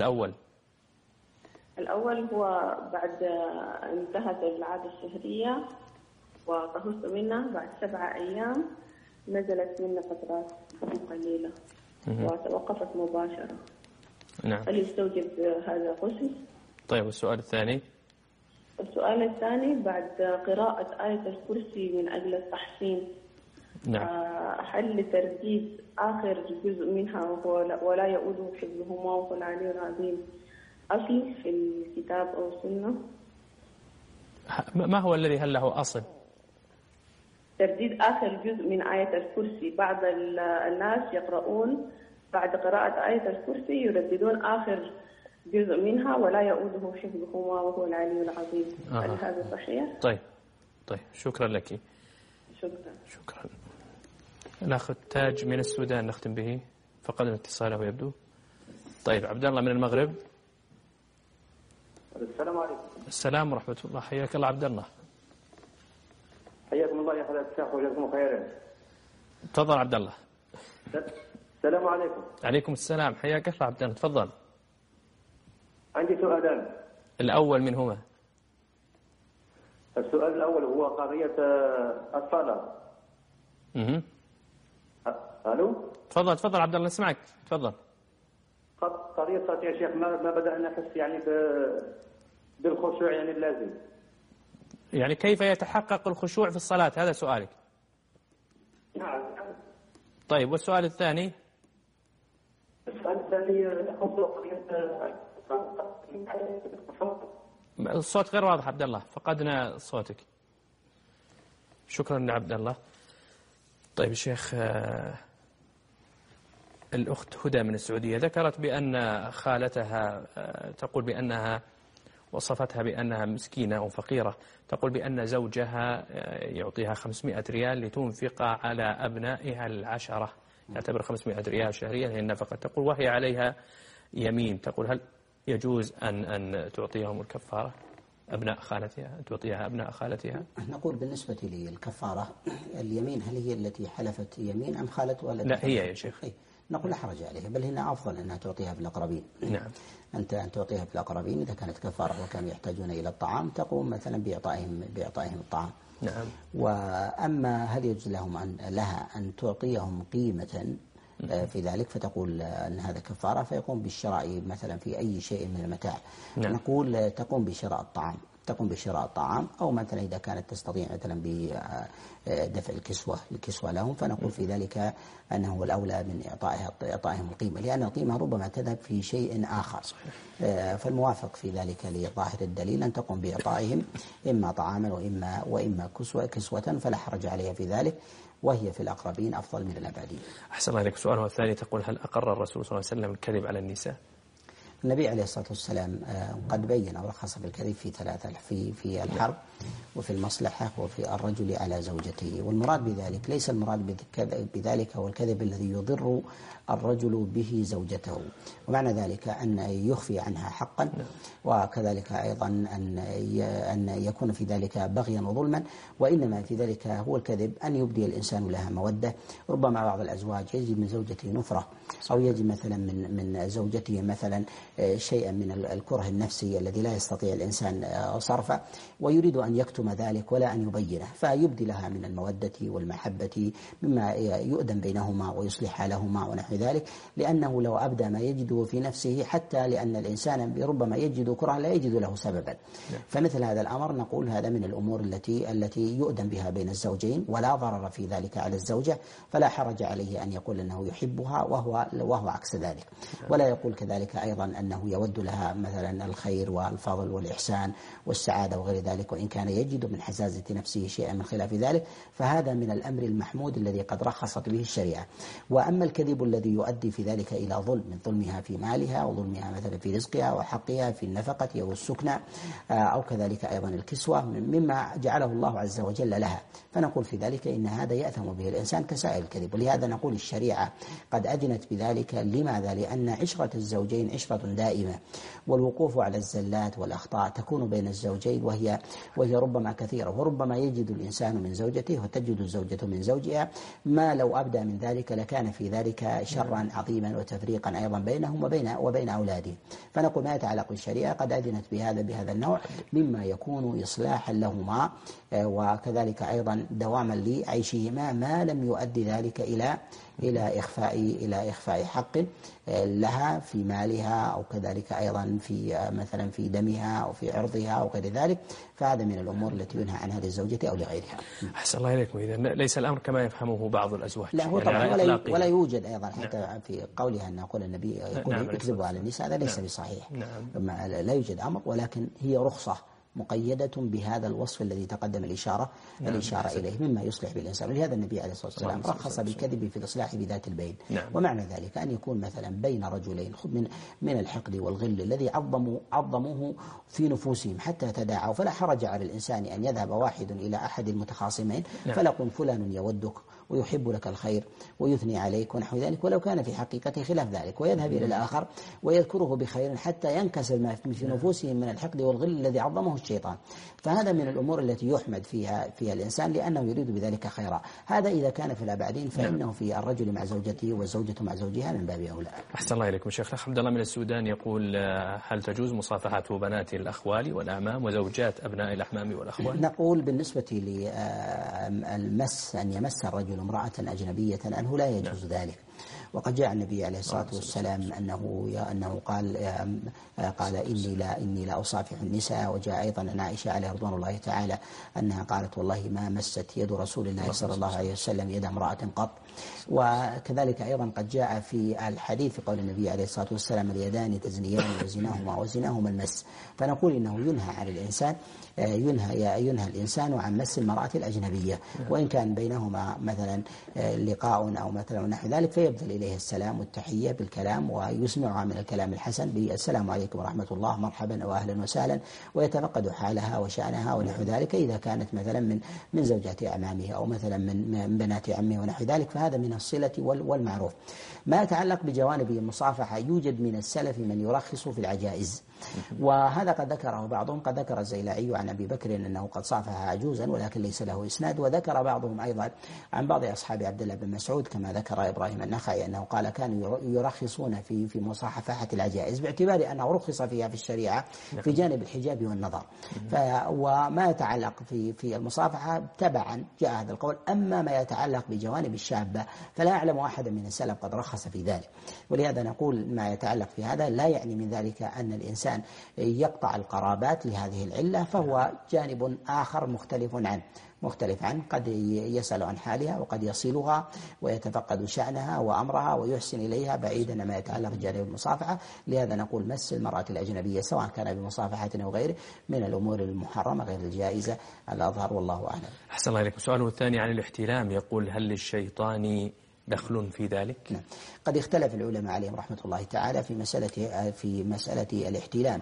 الأول هو بعد انتهت العادة الشهرية وطهرت منها بعد 7 أيام نزلت منها فترات قليلة وتوقفت مباشرة. نعم. هل يستوجب هذا غسل؟ طيب والسؤال الثاني؟ السؤال الثاني بعد قراءة آية الكرسي من أجل التحسين. نعم. هل لترديد آخر جزء منها ولا يؤوده حفظهما وهو العلي العظيم أصل في الكتاب أو السنة؟ ما هو الذي هل له أصل؟ ترديد آخر جزء من آية الكرسي. بعض الناس يقرؤون بعد قراءة آية الكرسي يرددون آخر جزء منها ولا يؤوده حفظهما وهو العلي العظيم. هل هذا صحيح؟ طيب شكرا لك. شكرا. الأخ تاج من السودان نختم به، فقد اتصاله يبدو. طيب عبد الله من المغرب. السلام عليكم. السلام ورحمة الله. حياك الله عبد الله. حياكم الله يا حضرة الشيخ وجزاكم خيرا. تفضل عبد الله. السلام عليكم. عليكم السلام. حياك الله عبد الله. تفضل. عندي سؤالان. الأول منهما؟ السؤال الأول هو قضية الصلاة. ألو؟ تفضل عبد الله، نسمعك، تفضل. قضية الصلاة يا شيخ، ما بدأنا نحس يعني بالخشوع يعني اللازم. يعني كيف يتحقق الخشوع في الصلاة؟ هذا سؤالك. نعم. طيب، والسؤال الثاني؟ السؤال الثاني الصوت غير واضح عبد الله، فقدنا صوتك. شكرا عبد الله. طيب شيخ، الأخت هدى من السعودية ذكرت بأن خالتها تقول بأنها وصفتها بأنها مسكينة أو فقيرة، تقول بأن زوجها يعطيها 500 ريال لتنفق على أبنائها 10، يعتبر 500 ريال شهريا هي النفقة. تقول وهي عليها يمين، تقول هل يجوز أن تعطيهم الكفارة أبناء خالتها، تعطيها أبناء خالتها؟ نقول بالنسبة للكفارة اليمين هل هي التي حلفت يمين أم خالتها؟ لا، هي يا شيخ. نقول لا حرج عليها، بل هنا أفضل أنها تعطيها في الأقربين. نعم. أنت أن تعطيها في الأقربين إذا كانت كفارة وكانوا يحتاجون إلى الطعام، تقوم مثلا بإعطائهم الطعام. نعم. وأما هل يجوز لها أن تعطيهم قيمة في ذلك، فتقول أن هذا كفارة، فيقوم بالشراء مثلا في أي شيء من المتاع. نعم. نقول تقوم بشراء الطعام، أو مثلا إذا كانت تستطيع مثلا بدفع الكسوة لهم، فنقول في ذلك أنه الأولى من إعطائهم القيمة، لأن القيمة ربما تذهب في شيء آخر. فالموافق في ذلك لظاهر الدليل أن تقوم بإعطائهم إما طعاما وإما كسوة، فلا حرج عليها في ذلك، وهي في الأقربين أفضل من الأبعدين. أحسن الله إليك. سؤاله الثاني تقول هل أقر الرسول صلى الله عليه وسلم الكذب على النساء؟ النبي عليه الصلاة والسلام قد بين ورخص بالكذب في ثلاثة، في الحرب وفي المصلحة وفي الرجل على زوجته. والمراد بذلك ليس المراد بذلك هو الكذب الذي يضر الرجل به زوجته، ومعنى ذلك أن يخفي عنها حقا، وكذلك أيضا أن يكون في ذلك بغيا وظلما، وإنما في ذلك هو الكذب أن يبدي الإنسان لها مودة. ربما بعض الأزواج يجد من زوجته نفرة، أو يجد مثلا من زوجته مثلا شيئا من الكره النفسي الذي لا يستطيع الإنسان صرفه، ويريد أن يكتم ذلك ولا أن يبينه، فيبدي لها من المودة والمحبة مما يؤدم بينهما ويصلح حالهما ونحو ذلك، لأنه لو أبدى ما يجده في نفسه، حتى لأن الإنسان ربما يجد كرها لا يجد له سببا، فمثل هذا الأمر نقول هذا من الأمور التي يؤدم بها بين الزوجين، ولا ضرر في ذلك على الزوجة، فلا حرج عليه أن يقول أنه يحبها وهو عكس ذلك، ولا يقول كذلك أيضا أنه يود لها مثلا الخير والفضل والإحسان والسعادة وغير ذلك، وإن كان يجد من حزازة نفسه شيئا من خلاف ذلك، فهذا من الأمر المحمود الذي قد رخصت به الشريعة. وأما الكذب الذي يؤدي في ذلك إلى ظلم، من ظلمها في مالها وظلمها مثلا في رزقها وحقها في النفقة أو السكنى أو كذلك أيضا الكسوة مما جعله الله عز وجل لها، فنقول في ذلك إن هذا يأثم به الإنسان كسائر الكذب. ولهذا نقول الشريعة قد أذنت بذلك. لماذا؟ لأن عشرة الزوجين عشرة دائمة، والوقوف على الزلات والأخطاء تكون بين الزوجين وهي ربما كثيرة، وربما يجد الإنسان من زوجته وتجد الزوجة من زوجها ما لو أبدى من ذلك لكان في ذلك شرا عظيما وتفريقا أيضا بينهم وبين أولادهم. فنقول ما يتعلق بالشريعة قد أذنت بهذا النوع مما يكون إصلاحا لهما، وكذلك أيضا دواما لعيشهما، ما لم يؤدي ذلك إلى إخفاء حق لها في مالها، أو كذلك أيضا في مثلا في دمها أو في عرضها أو غير ذلك، فهذا من الأمور التي ينهى عنها للزوجة أو لغيرها. أحسن الله إليكم. إذا ليس الأمر كما يفهمه بعض الأزواج. لا، هو طبعا ولا يوجد أيضا حتى في قولها أن يقول النبي يقول اكذبوا على النساء، هذا ليس بصحيح. لا يوجد أمر، ولكن هي رخصة مقيدة بهذا الوصف الذي تقدم الإشارة إليه مما يصلح بالإنسان. ولهذا النبي عليه الصلاة والسلام رخص بالكذب في الإصلاح بذات البين. ومعنى ذلك أن يكون مثلا بين رجلين من الحقد والغل الذي عظموه في نفوسهم حتى تداعوا، فلا حرج على الإنسان أن يذهب واحد إلى أحد المتخاصمين فلا يقول فلان يودك ويحب لك الخير ويثني عليك ونحو ذلك، ولو كان في حقيقته خلاف ذلك، ويذهب إلى الآخر ويذكره بخير حتى ينكسر ما في نفوسهم من الحقد والغل الذي عظمه الشيطان. فهذا من الأمور التي يحمد فيها الإنسان لأنه يريد بذلك خيرا. هذا إذا كان في الأبعدين، فإنه في الرجل مع زوجته والزوجة مع زوجها من باب أولى. أحسن الله إليكم شيخ. الأخ عبد الله من السودان يقول: هل تجوز مصافحة بنات الأخوال والأعمام وزوجات أبناء الأحمام والأخوال؟ نقول بالنسبة للمس، أن يمس الرجل امرأة أجنبية عنه لا يجوز ذلك. وقد جاء النبي عليه الصلاة والسلام أنه قال إني لا أصافح النساء. وجاء أيضا عن عائشة عليه رضوان الله تعالى أنها قالت: والله ما مست يد رسول الله صلى الله عليه وسلم يد امرأة قط. وكذلك أيضا قد جاء في الحديث في قول النبي عليه الصلاة والسلام: اليدان تزنيان وزناهما المس. فنقول إنه ينهى عن الإنسان ينهى الإنسان عن مس المرأة الأجنبية، وإن كان بينهما مثلا لقاء أو مثلا نحو ذلك، فيبذل إليه السلام والتحية بالكلام، ويسمعها من الكلام الحسن بالسلام عليكم ورحمة الله، مرحبا وأهلا وسهلا، ويتفقد حالها وشأنها ونحو ذلك. إذا كانت مثلا من زوجات أعمامه أو مثلا من بنات عمه ونحو ذلك، فهذا من الصلة والمعروف. ما يتعلق بجوانب المصافحة، يوجد من السلف من يرخص في العجائز، وهذا قد ذكره بعضهم. قد ذكر الزيلعي عن أبي بكر أنه قد صافح عجوزا ولكن ليس له إسناد، وذكر بعضهم أيضا عن بعض أصحاب عبد الله بن مسعود كما ذكر إبراهيم النخعي أنه قال كانوا يرخصون في مصافحة العجائز، باعتبار أنه رخص فيها في الشريعة في جانب الحجاب والنظر. وما يتعلق في المصافحة تبعا جاء هذا القول. أما ما يتعلق بجوانب الشابة فلا أعلم أحدا من السلف قد رخص في ذلك، ولهذا نقول ما يتعلق في هذا لا يعني من ذلك أن الإنسان يقطع القرابات لهذه العلة، فهو جانب آخر مختلف عنه. قد يسأل عن حالها وقد يصلها ويتفقد شأنها وأمرها ويحسن إليها بعيدا ما يتعلق بجانب المصافحة. لهذا نقول مس المرأة الأجنبية سواء كان بمصافحة أو غيره من الأمور المحرمة غير الجائزة الأظهر، والله أعلم. أحسن الله إليكم. سؤاله الثاني عن الاحتلام، يقول: هل للشيطان دخل في ذلك؟ نعم. قد اختلف العلماء عليهم رحمة الله تعالى في مسألة الاحتلام،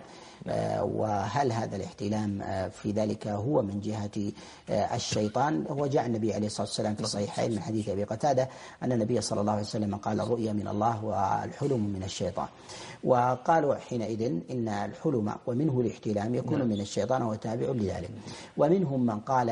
وهل هذا الاحتلام في ذلك هو من جهة الشيطان. هو جاء النبي عليه الصلاة والسلام في الصحيحين من حديث أبي قتادة أن النبي صلى الله عليه وسلم قال: الرؤيا من الله والحلم من الشيطان. وقالوا حينئذ إن الحلم ومنه الاحتلام يكون من الشيطان وهو تابع لذلك. ومنهم من قال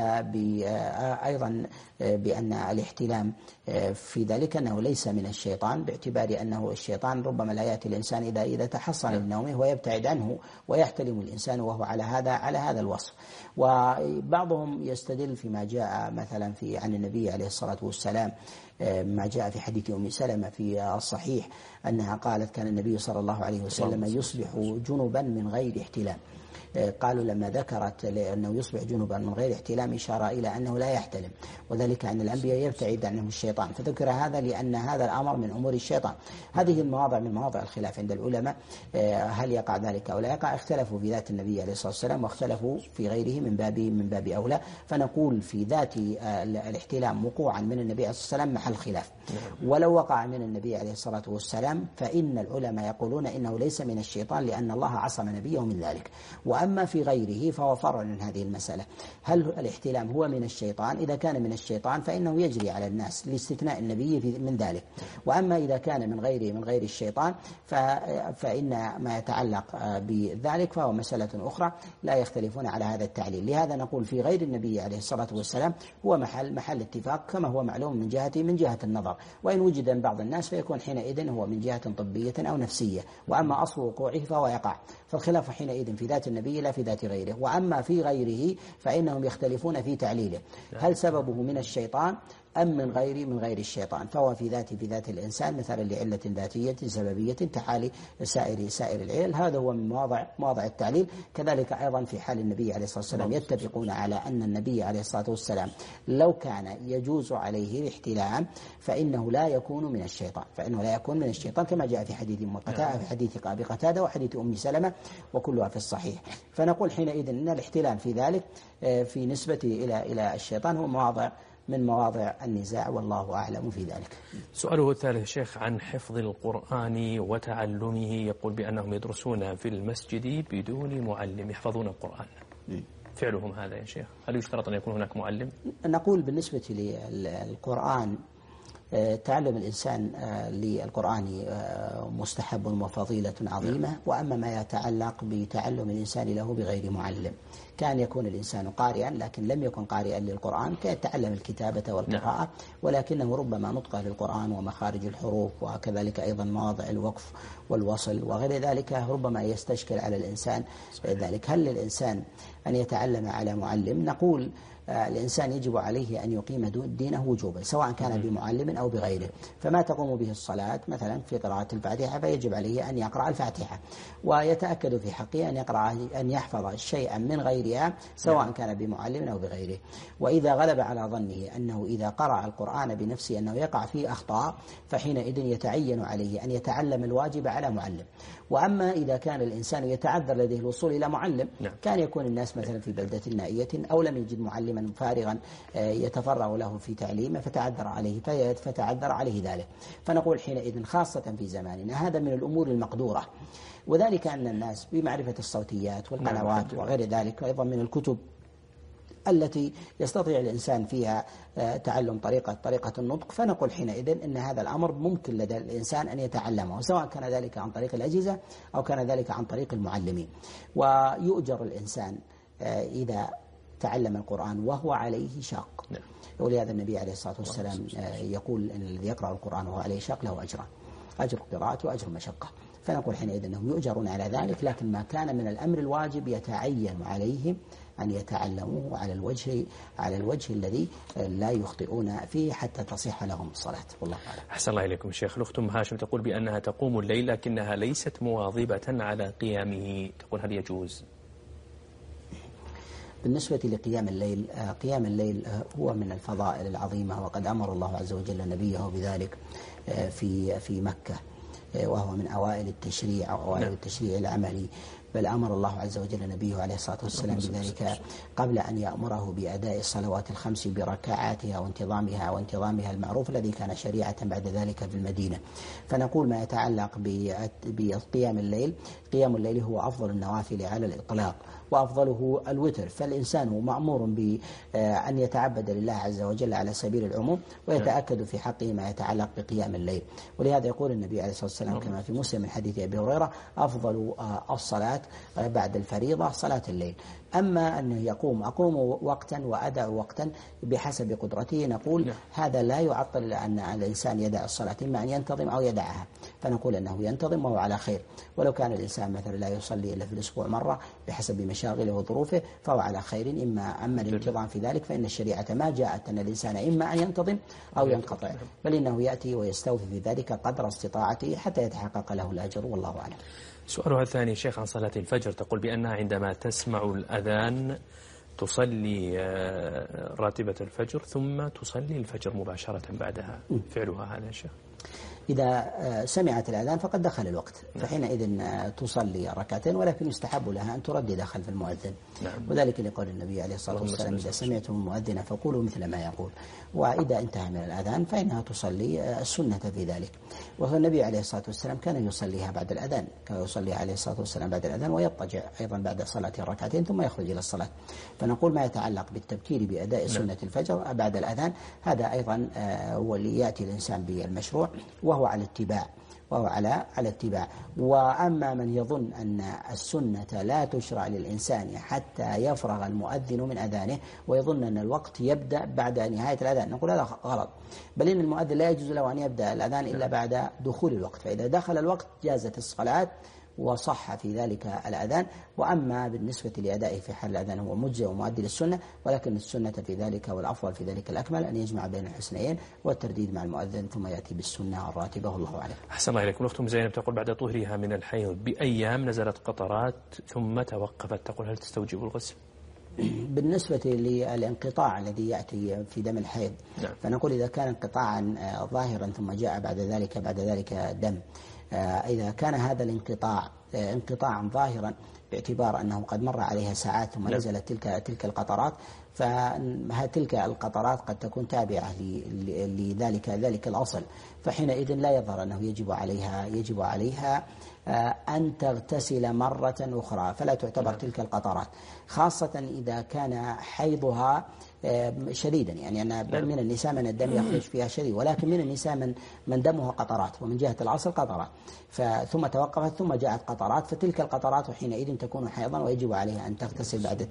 أيضا بأن الاحتلام في ذلك أنه ليس من الشيطان، باعتبار أنه الشيطان ربما لا يأتي الإنسان إذا تحصن من نومه ويبتعد عنه ويحتلم الإنسان وهو على هذا الوصف. وبعضهم يستدل فيما جاء مثلا عن النبي عليه الصلاة والسلام ما جاء في حديث أم سلمة في الصحيح أنها قالت: كان النبي صلى الله عليه وسلم يصبح جنبا من غير احتلام. قالوا لما ذكرت أنه يصبح جنبا من غير احتلام إشارة إلى أنه لا يحتلم، وذلك أن الأنبياء يبتعد عنهم الشيطان، فذكر هذا لأن هذا الأمر من أمور الشيطان. هذه المواضع من مواضع الخلاف عند العلماء، هل يقع ذلك أو لا يقع. اختلفوا في ذات النبي عليه الصلاة والسلام واختلفوا في غيره من باب أولى. فنقول في ذات الاحتلام وقوعا من النبي عليه الصلاة والسلام محل خلاف، ولو وقع من النبي عليه الصلاة والسلام فإن العلماء يقولون إنه ليس من الشيطان لأن الله عصم نبيه من ذلك. وأما في غيره فهو فرع عن هذه المسألة. هل الاحتلام هو من الشيطان؟ إذا كان من الشيطان فإنه يجري على الناس لاستثناء النبي من ذلك. وأما إذا كان من غير الشيطان فإن ما يتعلق بذلك فهو مسألة أخرى لا يختلفون على هذا التعليل. لهذا نقول في غير النبي عليه الصلاة والسلام هو محل اتفاق كما هو معلوم من جهة النظر، وإن وجد من بعض الناس فيكون حينئذ هو من جهة طبية أو نفسية، وأما أصل وقوعه فهو يقع. فالخلاف حينئذ في ذات النبي لا في ذات غيره. وأما في غيره فإنهم يختلفون في تعليله، هل سببه من الشيطان أم من غير الشيطان. فهو في ذات الإنسان مثلا لعلة ذاتية سببية تحالي سائر العلل. هذا هو من مواضع التعليل. كذلك أيضا في حال النبي عليه الصلاة والسلام يتفقون على أن النبي عليه الصلاة والسلام لو كان يجوز عليه الاحتلام فإنه لا يكون من الشيطان، كما جاء في حديث في حديث أبي قتادة وحديث أم سلمة وكلها في الصحيح. فنقول حينئذ أن الاحتلام في ذلك في نسبة إلى الشيطان هو من مواضع النزاع، والله أعلم في ذلك. سؤاله الثالث شيخ عن حفظ القرآن وتعلمه، يقول بأنهم يدرسون في المسجد بدون معلم يحفظون القرآن، فعلهم هذا يا شيخ هل يشترط أن يكون هناك معلم؟ نقول بالنسبة للقرآن تعلم الإنسان للقرآن مستحب وفضيلة عظيمة، وأما ما يتعلق بتعلم الإنسان له بغير معلم، كان يكون الإنسان قارئا لكن لم يكن قارئا للقرآن، كان يتعلم الكتابة والقراءة ولكنه ربما نطقه للقرآن ومخارج الحروف وكذلك أيضا مواضع الوقف والوصل وغير ذلك ربما يستشكل على الإنسان ذلك. هل للإنسان أن يتعلم على معلم؟ نقول الإنسان يجب عليه أن يقيم دينه وجوبا سواء كان بمعلم أو بغيره، فما تقوم به الصلاة مثلا في قراءة الفاتحة فيجب عليه أن يقرأ الفاتحة، ويتأكد في حقه أن يحفظ شيئا من غيرها سواء كان بمعلم أو بغيره. وإذا غلب على ظنه أنه إذا قرأ القرآن بنفسه أنه يقع فيه أخطاء فحينئذ يتعين عليه أن يتعلم الواجب على معلم. وأما إذا كان الإنسان يتعذر لديه الوصول إلى معلم، كان يكون الناس مثلا في بلدة نائية أو لم يجد معلما فارغا يتفرغ له في تعليمه فتعذر عليه ذلك، فنقول حينئذ خاصة في زماننا هذا من الأمور المقدورة، وذلك أن الناس بمعرفة الصوتيات والقنوات وغير ذلك أيضا من الكتب التي يستطيع الإنسان فيها تعلم طريقة النطق، فنقول حينئذ أن هذا الأمر ممكن لدى الإنسان أن يتعلمه سواء كان ذلك عن طريق الأجهزة أو كان ذلك عن طريق المعلمين. ويؤجر الإنسان إذا تعلم القرآن وهو عليه شاق، ولهذا النبي عليه الصلاة والسلام يقول أن الذي يقرأ القرآن وهو عليه شاق له أجران، أجر قراءة وأجر مشقة، فنقول حينئذ أنهم يؤجرون على ذلك، لكن ما كان من الأمر الواجب يتعين عليهم أن يتعلموه على الوجه الذي لا يخطئون فيه حتى تصح لهم الصلاة، والله أعلم. أحسن الله إليكم شيخ. الأخت أم هاشم تقول بأنها تقوم الليل لكنها ليست مواظبة على قيامه، تقول هل يجوز؟ بالنسبة لقيام الليل، قيام الليل هو من الفضائل العظيمة، وقد أمر الله عز وجل نبيه بذلك في مكة، وهو من أوائل التشريع أو أوائل التشريع العملي، بل أمر الله عز وجل نبيه عليه الصلاة والسلام بذلك قبل أن يأمره بأداء الصلوات الخمس بركعاتها وانتظامها المعروف الذي كان شريعة بعد ذلك في المدينة. فنقول ما يتعلق بقيام الليل، قيام الليل هو أفضل النوافل على الإطلاق وأفضله الوتر، فالإنسان مأمور بأن يتعبد لله عز وجل على سبيل العموم ويتأكد في حقه ما يتعلق بقيام الليل. ولهذا يقول النبي عليه الصلاة والسلام كما في مسلم من حديث أبي هريرة أفضل الصلاة بعد الفريضة صلاة الليل. أما أنه أقوم وقتا وأدع وقتا بحسب قدرته، نقول هذا لا يعطل أن الإنسان يدع الصلاة، إما أن ينتظم أو يدعها، فنقول أنه ينتظم وهو على خير. ولو كان الإنسان مثلا لا يصلي إلا في الأسبوع مرة بحسب مشاغله وظروفه فهو على خير. أما الانتظام في ذلك فإن الشريعة ما جاءت أن الإنسان إما أن ينتظم أو ينقطع، بل إنه يأتي ويستوفي في ذلك قدر استطاعته حتى يتحقق له الأجر، والله أعلم. سؤالها الثاني شيخ عن صلاة الفجر، تقول بأنها عندما تسمع الأذان تصلي راتبة الفجر ثم تصلي الفجر مباشرة بعدها، فعلها هذا يا شيخ؟ إذا سمعت الأذان فقد دخل الوقت، فحينئذ تصلي ركعتين، ولكن يستحب لها أن تردد خلف المؤذن، وذلك لقول النبي عليه الصلاة والسلام إذا سمعتم المؤذن فقولوا مثل ما يقول، وإذا انتهى من الأذان فإنها تصلي السنة في ذلك. والنبي عليه الصلاة والسلام كان يصليها بعد الأذان، كان يصلي عليه الصلاة والسلام بعد الأذان ويضطجع أيضا بعد صلاة الركعتين ثم يخرج إلى الصلاة. فنقول ما يتعلق بالتبكير بأداء سنة الفجر بعد الأذان هذا أيضا هو اللي يأتي الإنسان بالمشروع، وهو على اتباع. وأما من يظن أن السنة لا تشرع للإنسان حتى يفرغ المؤذن من أذانه ويظن أن الوقت يبدأ بعد نهاية الأذان، نقول هذا غلط، بل إن المؤذن لا يجوز له أن يبدأ الأذان إلا بعد دخول الوقت، فإذا دخل الوقت جازت الصلاة وصح في ذلك الأذان. وأما بالنسبة لأدائه في حال الأذان هو مجزئ ومؤدي للسنة، ولكن السنة في ذلك والأفضل في ذلك الأكمل أن يجمع بين الحسنيين والترديد مع المؤذن ثم يأتي بالسنة الراتبة، والله أعلم. أحسن الله إليكم. الأخت زينب تقول بعد طهرها من الحيض بأيام نزلت قطرات ثم توقفت، تقول هل تستوجب الغسل؟ بالنسبة للانقطاع الذي يأتي في دم الحيض، فنقول إذا كان انقطاعا ظاهرا ثم جاء بعد ذلك دم، إذا كان هذا الانقطاع انقطاعا ظاهرا باعتبار أنه قد مر عليها ساعات ثم نزلت تلك القطرات، فتلك القطرات قد تكون تابعة ذلك الأصل، فحينئذ لا يظهر أنه يجب عليها أن تغتسل مرة أخرى، فلا تعتبر تلك القطرات، خاصة إذا كان حيضها شديدا، يعني أن من النساء من الدم يخرج فيها شديد، ولكن من النساء من دمها قطرات، ومن جهة الأصل قطرات، ثم توقفت ثم جاءت قطرات، فتلك القطرات حينئذ تكون حيضا ويجب عليها أن تغتسل بعد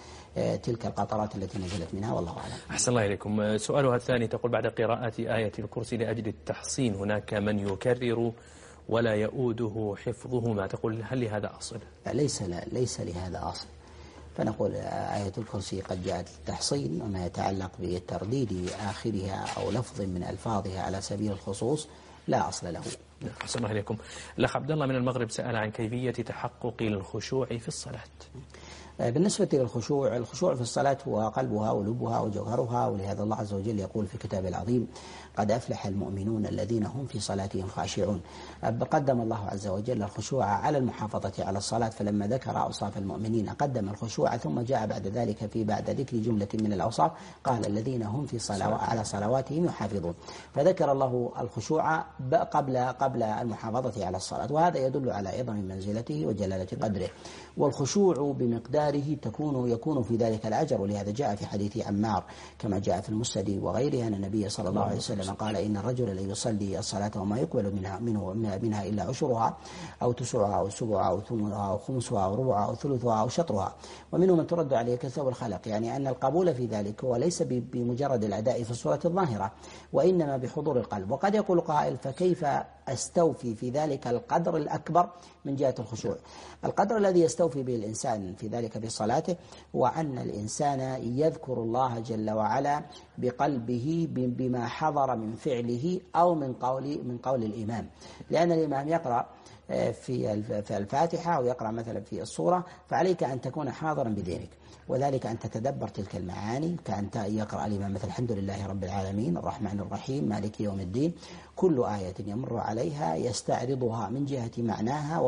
تلك القطرات التي نزلت منها، والله أعلم. أحسن الله إليكم. سؤالها الثاني تقول: بعد قراءة آية الكرسي لأجل التحصين هناك من يكرر ولا يؤوده حفظهما، تقول هل لهذا أصل؟ ليس لهذا أصل، فنقول آية الكرسي قد جاءت للتحصين، وما يتعلق بترديد آخرها أو لفظ من ألفاظها على سبيل الخصوص لا أصل له. أحسن الله إليكم. الأخ عبد الله من المغرب سأل عن كيفية تحقق الخشوع في الصلاة. بالنسبة للخشوع، الخشوع في الصلاة هو قلبها ولبها وجوهرها، ولهذا الله عز وجل يقول في كتابه العظيم: قد أفلح المؤمنون الذين هم في صلاتهم خاشعون. قدم الله عز وجل الخشوع على المحافظة على الصلاة، فلما ذكر أوصاف المؤمنين قدم الخشوع، ثم جاء بعد ذلك بعد ذكر جملة من الأوصاف قال: الذين هم على صلواتهم يحافظون، فذكر الله الخشوع قبل المحافظة على الصلاة، وهذا يدل على عظم منزلته وجلالة قدره. والخشوع بمقداره يكون في ذلك الأجر، ولهذا جاء في حديث عمار كما جاء في المسند وغيره أن النبي صلى الله عليه وسلم قال: إن الرجل ليصلي الصلاة وما يقبل منها إلا عشرها أو تسعها أو سبعها أو ثمنها أو خمسها أو ربعها أو ثلثها أو شطرها، ومنه من ترد عليه كثوب الخلق، يعني أن القبول في ذلك هو ليس بمجرد الأداء في الصورة الظاهرة، وإنما بحضور القلب. وقد يقول قائل: فكيف أستوفي في ذلك القدر الأكبر من جهة الخشوع؟ القدر الذي يستوفي به الإنسان في ذلك في صلاته هو أن الإنسان يذكر الله جل وعلا بقلبه بما حضر من فعله أو من قول الإمام، لأن الإمام يقرأ في الفاتحة أو يقرأ مثلا في الصورة، فعليك أن تكون حاضرا بذهنك، وذلك أن تتدبر تلك المعاني، كأن يقرأ الإمام مثل الحمد لله رب العالمين الرحمن الرحيم مالك يوم الدين، كل آية يمر عليها يستعرضها من جهة معناها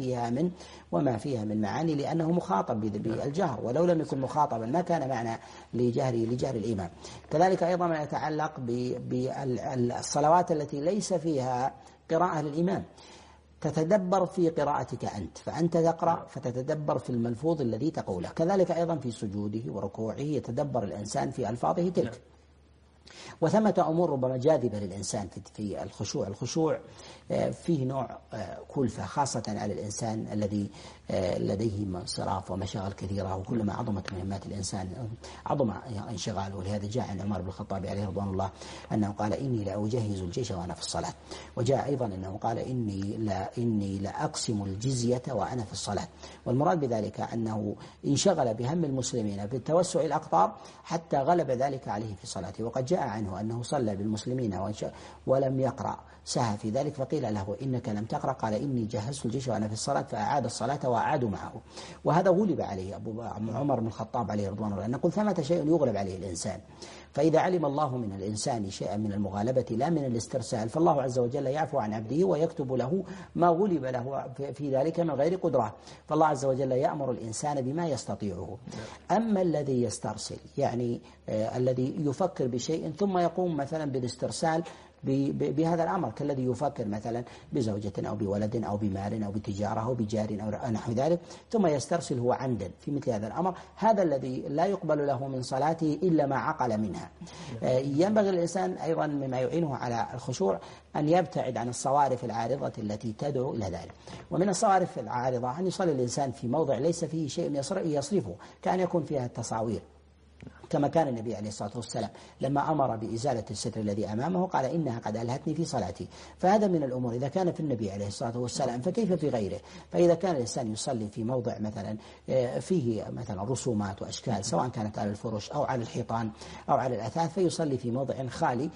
وما فيها من معاني، لأنه مخاطب بالجهر، ولو لم يكن مخاطبا ما كان معنى لجهر الإمام. كذلك أيضا ما يتعلق بالصلوات التي ليس فيها قراءة للإمام، تتدبر في قراءتك أنت، فأنت تقرأ فتتدبر في الملفوظ الذي تقوله. كذلك أيضا في سجوده وركوعه يتدبر الإنسان في ألفاظه تلك. وثمة أمور ربما جاذبة للإنسان في الخشوع. الخشوع فيه نوع كلفة خاصة على الإنسان الذي لديه انصراف ومشاغل كثيرة، وكلما عظمت مهمات الإنسان عظم انشغاله. ولهذا جاء عن عمر بن الخطاب عليه رضوان الله أنه قال: إني لأجهز الجيش وأنا في الصلاة. وجاء أيضا أنه قال: إني لأقسم الجزية وأنا في الصلاة. والمراد بذلك أنه انشغل بهم المسلمين في التوسع الأقطار حتى غلب ذلك عليه في صلاته. وقد جاء عنه أنه صلى بالمسلمين ولم يقرأ، سهى في ذلك، فقيل له: إنك لم تقرأ؟ قال: إني جهزت الجيش وأنا في الصلاة، فأعاد الصلاة وأعادوا معه. وهذا غلب عليه أبو عمر بن الخطاب عليه رضوان الله. نقول ثمة شيء يغلب عليه الإنسان، فإذا علم الله من الإنسان شيئا من المغالبة لا من الاسترسال، فالله عز وجل يعفو عن عبده ويكتب له ما غلب له في ذلك من غير قدرة، فالله عز وجل يأمر الإنسان بما يستطيعه. أما الذي يسترسل، يعني الذي يفكر بشيء ثم يقوم مثلا بالاسترسال بهذا الأمر، كالذي يفكر مثلا بزوجة أو بولد أو بمال أو بتجارة أو بجار أو نحو ذلك، ثم يسترسل هو عمدا في مثل هذا الأمر، هذا الذي لا يقبل له من صلاته إلا ما عقل منها. ينبغي الإنسان أيضا مما يعينه على الخشوع أن يبتعد عن الصوارف العارضة التي تدعو إلى ذلك. ومن الصوارف العارضة أن يصلي الإنسان في موضع ليس فيه شيء يصرفه، كأن يكون فيها التصاوير، كما كان النبي عليه الصلاة والسلام لما أمر بإزالة الستر الذي أمامه قال: إنها قد ألهتني في صلاتي. فهذا من الأمور إذا كان في النبي عليه الصلاة والسلام فكيف في غيره؟ فإذا كان الإنسان يصلي في موضع مثلا فيه مثلا رسومات وأشكال، سواء كانت على الفرش أو على الحيطان أو على الأثاث، فيصلي في موضع خالي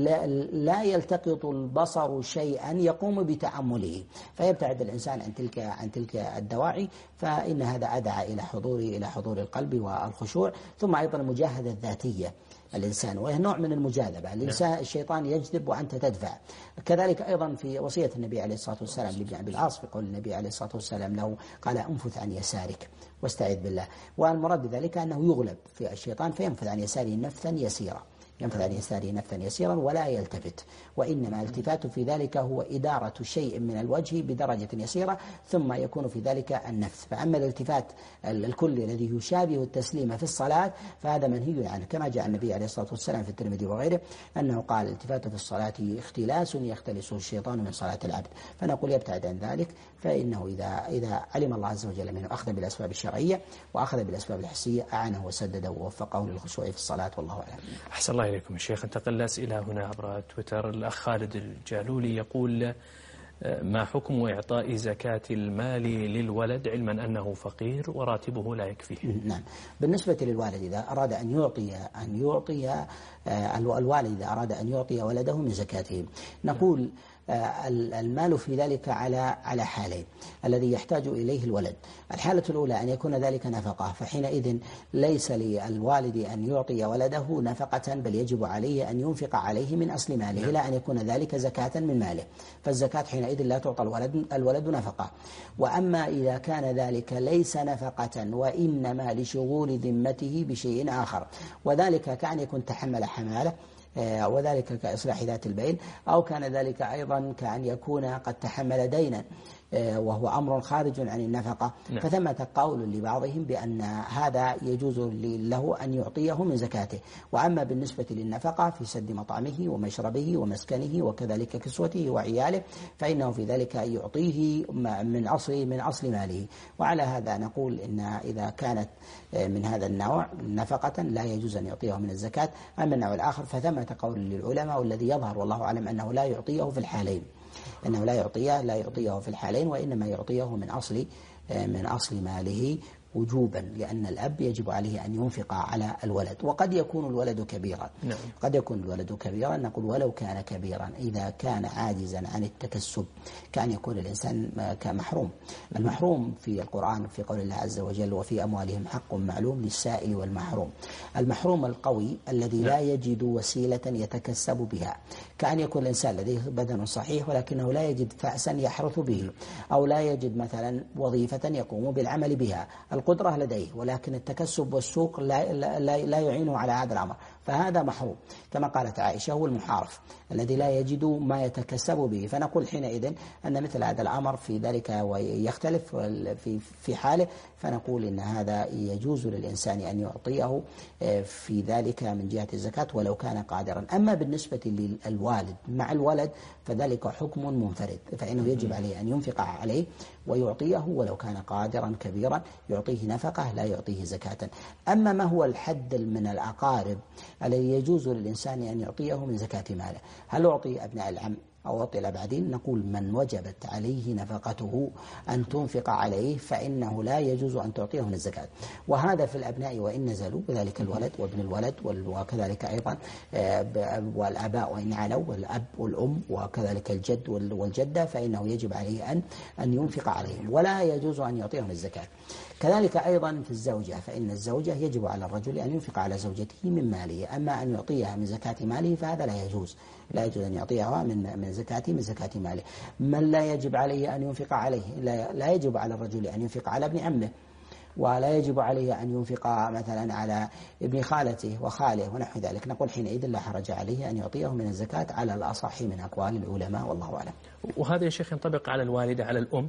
لا يلتقط البصر شيئا يقوم بتأمله، فيبتعد الإنسان عن تلك الدواعي، فإن هذا أدعى إلى حضور القلب والخشوع. ثم أيضا المجاهدة الذاتية الإنسان، وهي نوع من المجاذبة. الإنسان الشيطان يجذب وأنت تدفع. كذلك أيضا في وصية النبي عليه الصلاة والسلام لابن أبي العاص، في قول النبي عليه الصلاة والسلام له قال انفث عن يسارك واستعذ بالله. والمراد بذلك أنه يغلب في الشيطان فينفث عن يساره نفثا يسيرا، ينفث عن يساره نفثا يسيرا ولا يلتفت، وإنما التفات في ذلك هو إدارة شيء من الوجه بدرجة يسيرة ثم يكون في ذلك النفث. فأما الالتفات الكلي الذي يشابه التسليم في الصلاة فهذا منهي عنه، كما جاء النبي عليه الصلاة والسلام في الترمذي وغيره أنه قال الالتفات في الصلاة اختلاس يختلسه الشيطان من صلاة العبد. فنقول يبتعد عن ذلك، فإنه إذا علم الله عز وجل منه أخذ بالأسباب الشرعية وأخذ بالأسباب الحسية أعانه وسدده ووفقه للخشوع في الصلاة، والله أعلم. أحسن الله إليكم يا شيخ. انتقل أسئلة هنا عبر تويتر. الأخ خالد الجالولي يقول ما حكم إعطاء زكاة المال للولد علما أنه فقير وراتبه لا يكفيه؟ نعم، بالنسبة للوالد إذا أراد أن يعطي الوالد إذا أراد أن يعطي ولده من زكاته نقول المال في ذلك على حالين الذي يحتاج إليه الولد. الحالة الأولى أن يكون ذلك نفقة، فحينئذ ليس للوالد أن يعطي ولده نفقة، بل يجب عليه أن ينفق عليه من أصل ماله، لا أن يكون ذلك زكاة من ماله، فالزكاة حينئذ لا تعطى الولد نفقة. وأما إذا كان ذلك ليس نفقة وإنما لشغول ذمته بشيء آخر، وذلك كأن يكون تحمل حمالة وذلك كإصلاح ذات البين، أو كان ذلك أيضا كأن يكون قد تحمل دينا وهو أمر خارج عن النفقة، فثمة قول لبعضهم بأن هذا يجوز له أن يعطيه من زكاته. وأما بالنسبة للنفقة في سد مطعمه ومشربه ومسكنه وكذلك كسوته وعياله فإنه في ذلك يعطيه من أصل ماله. وعلى هذا نقول إن إذا كانت من هذا النوع نفقة لا يجوز أن يعطيه من الزكاة. أما النوع الآخر فثمة قول للعلماء والذي يظهر والله أعلم أنه لا يعطيه في الحالين، أنه لا يعطيه في الحالين، وإنما يعطيه من أصل ماله وجوبا، لأن الأب يجب عليه أن ينفق على الولد. وقد يكون الولد كبيرا، قد يكون الولد كبيرا، نقول ولو كان كبيرا إذا كان عاجزا عن التكسب كان يكون الإنسان كمحروم. المحروم في القرآن في قول الله عز وجل وفي أموالهم حق معلوم للسائل والمحروم. المحروم القوي الذي لا يجد وسيلة يتكسب بها، كأن يكون الإنسان لديه بدن صحيح ولكنه لا يجد فأسا يحرث به، أو لا يجد مثلا وظيفة يقوم بالعمل بها. القدرة لديه ولكن التكسب والسوق لا يعينه على هذا الأمر، فهذا محروم. كما قالت عائشة هو المحارف الذي لا يجد ما يتكسب به. فنقول حينئذ أن مثل هذا الأمر في ذلك ويختلف في حاله، فنقول إن هذا يجوز للإنسان أن يعطيه في ذلك من جهة الزكاة ولو كان قادرا. أما بالنسبة للوالد مع الولد فذلك حكم منفرد، فإنه يجب عليه أن ينفق عليه ويعطيه ولو كان قادرا كبيرا، يعطيه نفقة لا يعطيه زكاة. أما ما هو الحد من الأقارب الذي يجوز للإنسان أن يعطيه من زكاة ماله، هل أعطي أبناء العم أو أعطي الأبعدين؟ نقول من وجبت عليه نفقته أن تنفق عليه فإنه لا يجوز أن تعطيه من الزكاة. وهذا في الأبناء وإن نزلوا، وذلك الولد وابن الولد وكذلك أيضا والآباء وإن علوا، والأب والأم وكذلك الجد والجدة، فإنه يجب عليه أن ينفق عليهم ولا يجوز أن يعطيهم الزكاة. كذلك أيضا في الزوجة، فإن الزوجة يجب على الرجل أن ينفق على زوجته من ماله، أما أن يعطيها من زكاة ماله فهذا لا يجوز أن يعطيها من زكاة ماله. من لا يجب عليه أن ينفق عليه، لا يجب على الرجل أن ينفق على ابن عمه، ولا يجب عليه أن ينفق مثلا على ابن خالته وخاله ونحو ذلك. نقول حينئذ لا حرج عليه أن يعطيه من الزكاة على الأصح من أقوال العلماء، والله أعلم. وهذا يا شيخ ينطبق على الوالدة على الأم،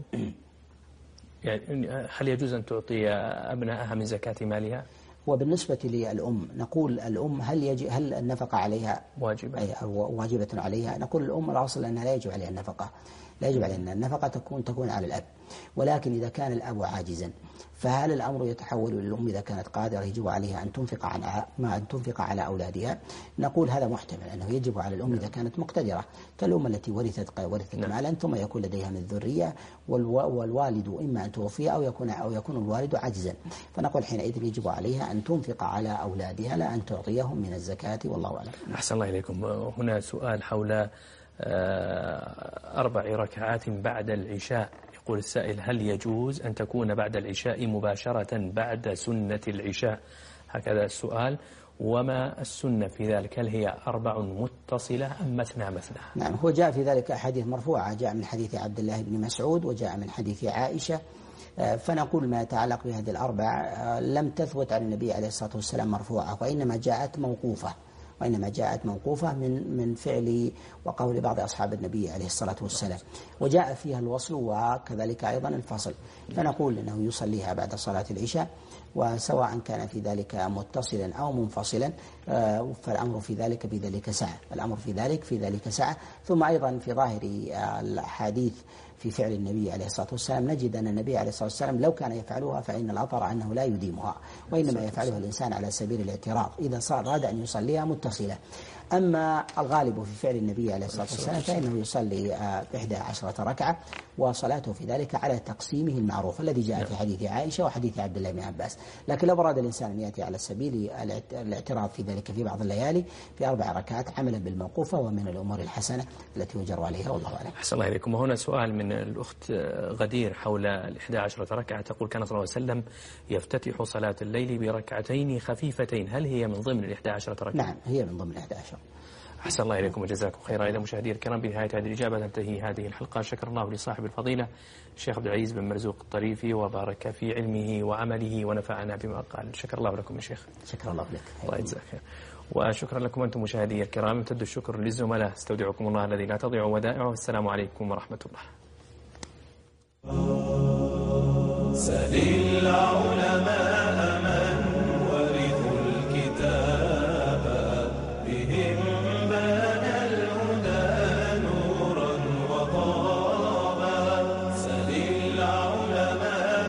يعني هل يجوز أن تعطي أبنائها من زكاة مالها؟ وبالنسبة للأم نقول الأم هل النفقة عليها واجبة عليها؟ نقول الأم الأصل أنها لا يجب عليها النفقة، لا يجب عليها النفقة، تكون على الأب. ولكن إذا كان الأب عاجزا فهل الأمر يتحول للأم إذا كانت قادرة يجب عليها أن تنفق على أولادها؟ نقول هذا محتمل أنه يجب على الأم إذا كانت مقتدرة، كالأم التي ورثت مالا ثم يكون لديها من الذرية والوالد إما أن توفي أو يكون الوالد عاجزا، فنقول حينئذ يجب عليها أن تنفق على أولادها لا أن تعطيهم من الزكاة، والله أعلم. أحسن الله إليكم. هنا سؤال حول 4 ركعات بعد العشاء. يقول السائل هل يجوز أن تكون بعد العشاء مباشرة بعد سنة العشاء؟ هكذا السؤال. وما السنة في ذلك؟ هل هي 4 متصلة أم مثنى مثنى؟ نعم، هو جاء في ذلك أحاديث مرفوعة، جاء من حديث عبد الله بن مسعود وجاء من حديث عائشة. فنقول ما يتعلق بهذه الأربع لم تثبت عن النبي عليه الصلاة والسلام مرفوعة، وإنما جاءت موقوفة من فعل وقول بعض أصحاب النبي عليه الصلاة والسلام، وجاء فيها الوصل وكذلك أيضا الفصل. فنقول إنه يصليها بعد صلاة العشاء، وسواء كان في ذلك متصلا أو منفصلا فالأمر في ذلك سعة. ثم أيضا في ظاهر الحديث في فعل النبي عليه الصلاة والسلام نجد أن النبي عليه الصلاة والسلام لو كان يفعلها فإن الأثر أنه لا يديمها، وإنما يفعلها الإنسان على سبيل الاعتراض إذا أراد أن يصليها متصلة. أما الغالب في فعل النبي عليه الصلاة والسلام فإنه يصلي 11 ركعة، وصلاته في ذلك على تقسيمه المعروف الذي جاء في حديث عائشة وحديث عبد الله بن عباس. لكن لو أراد الإنسان أن يأتي على سبيل الاعتراض في ذلك في بعض الليالي في 4 ركعات عملا بالموقوفة ومن الأمور الحسنة التي يجر عليها، والله أعلم. أحسن الله إليكم. وهنا سؤال من الأخت غدير حول 11 ركعة، تقول كان صلى الله عليه وسلم يفتتح صلاة الليل بركعتين خفيفتين، هل هي من ضمن 11 ركعة؟ نعم، هي من ضمن 11. أحسن الله إليكم وجزاكم خيرا. إلى مشاهدي الكرام، بنهاية هذه الإجابة تنتهي هذه الحلقة. شكر الله لصاحب الفضيلة الشيخ عبد العزيز بن مرزوق الطريفي، وبارك في علمه وعمله ونفعنا بما قال. شكر الله لكم يا شيخ. شكر الله لك. الله يجزاك خير. وشكرا لكم أنتم مشاهدي الكرام. امتد الشكر للزملاء. استودعكم الله الذي لا تضيع ودائعه. السلام عليكم ورحمة الله.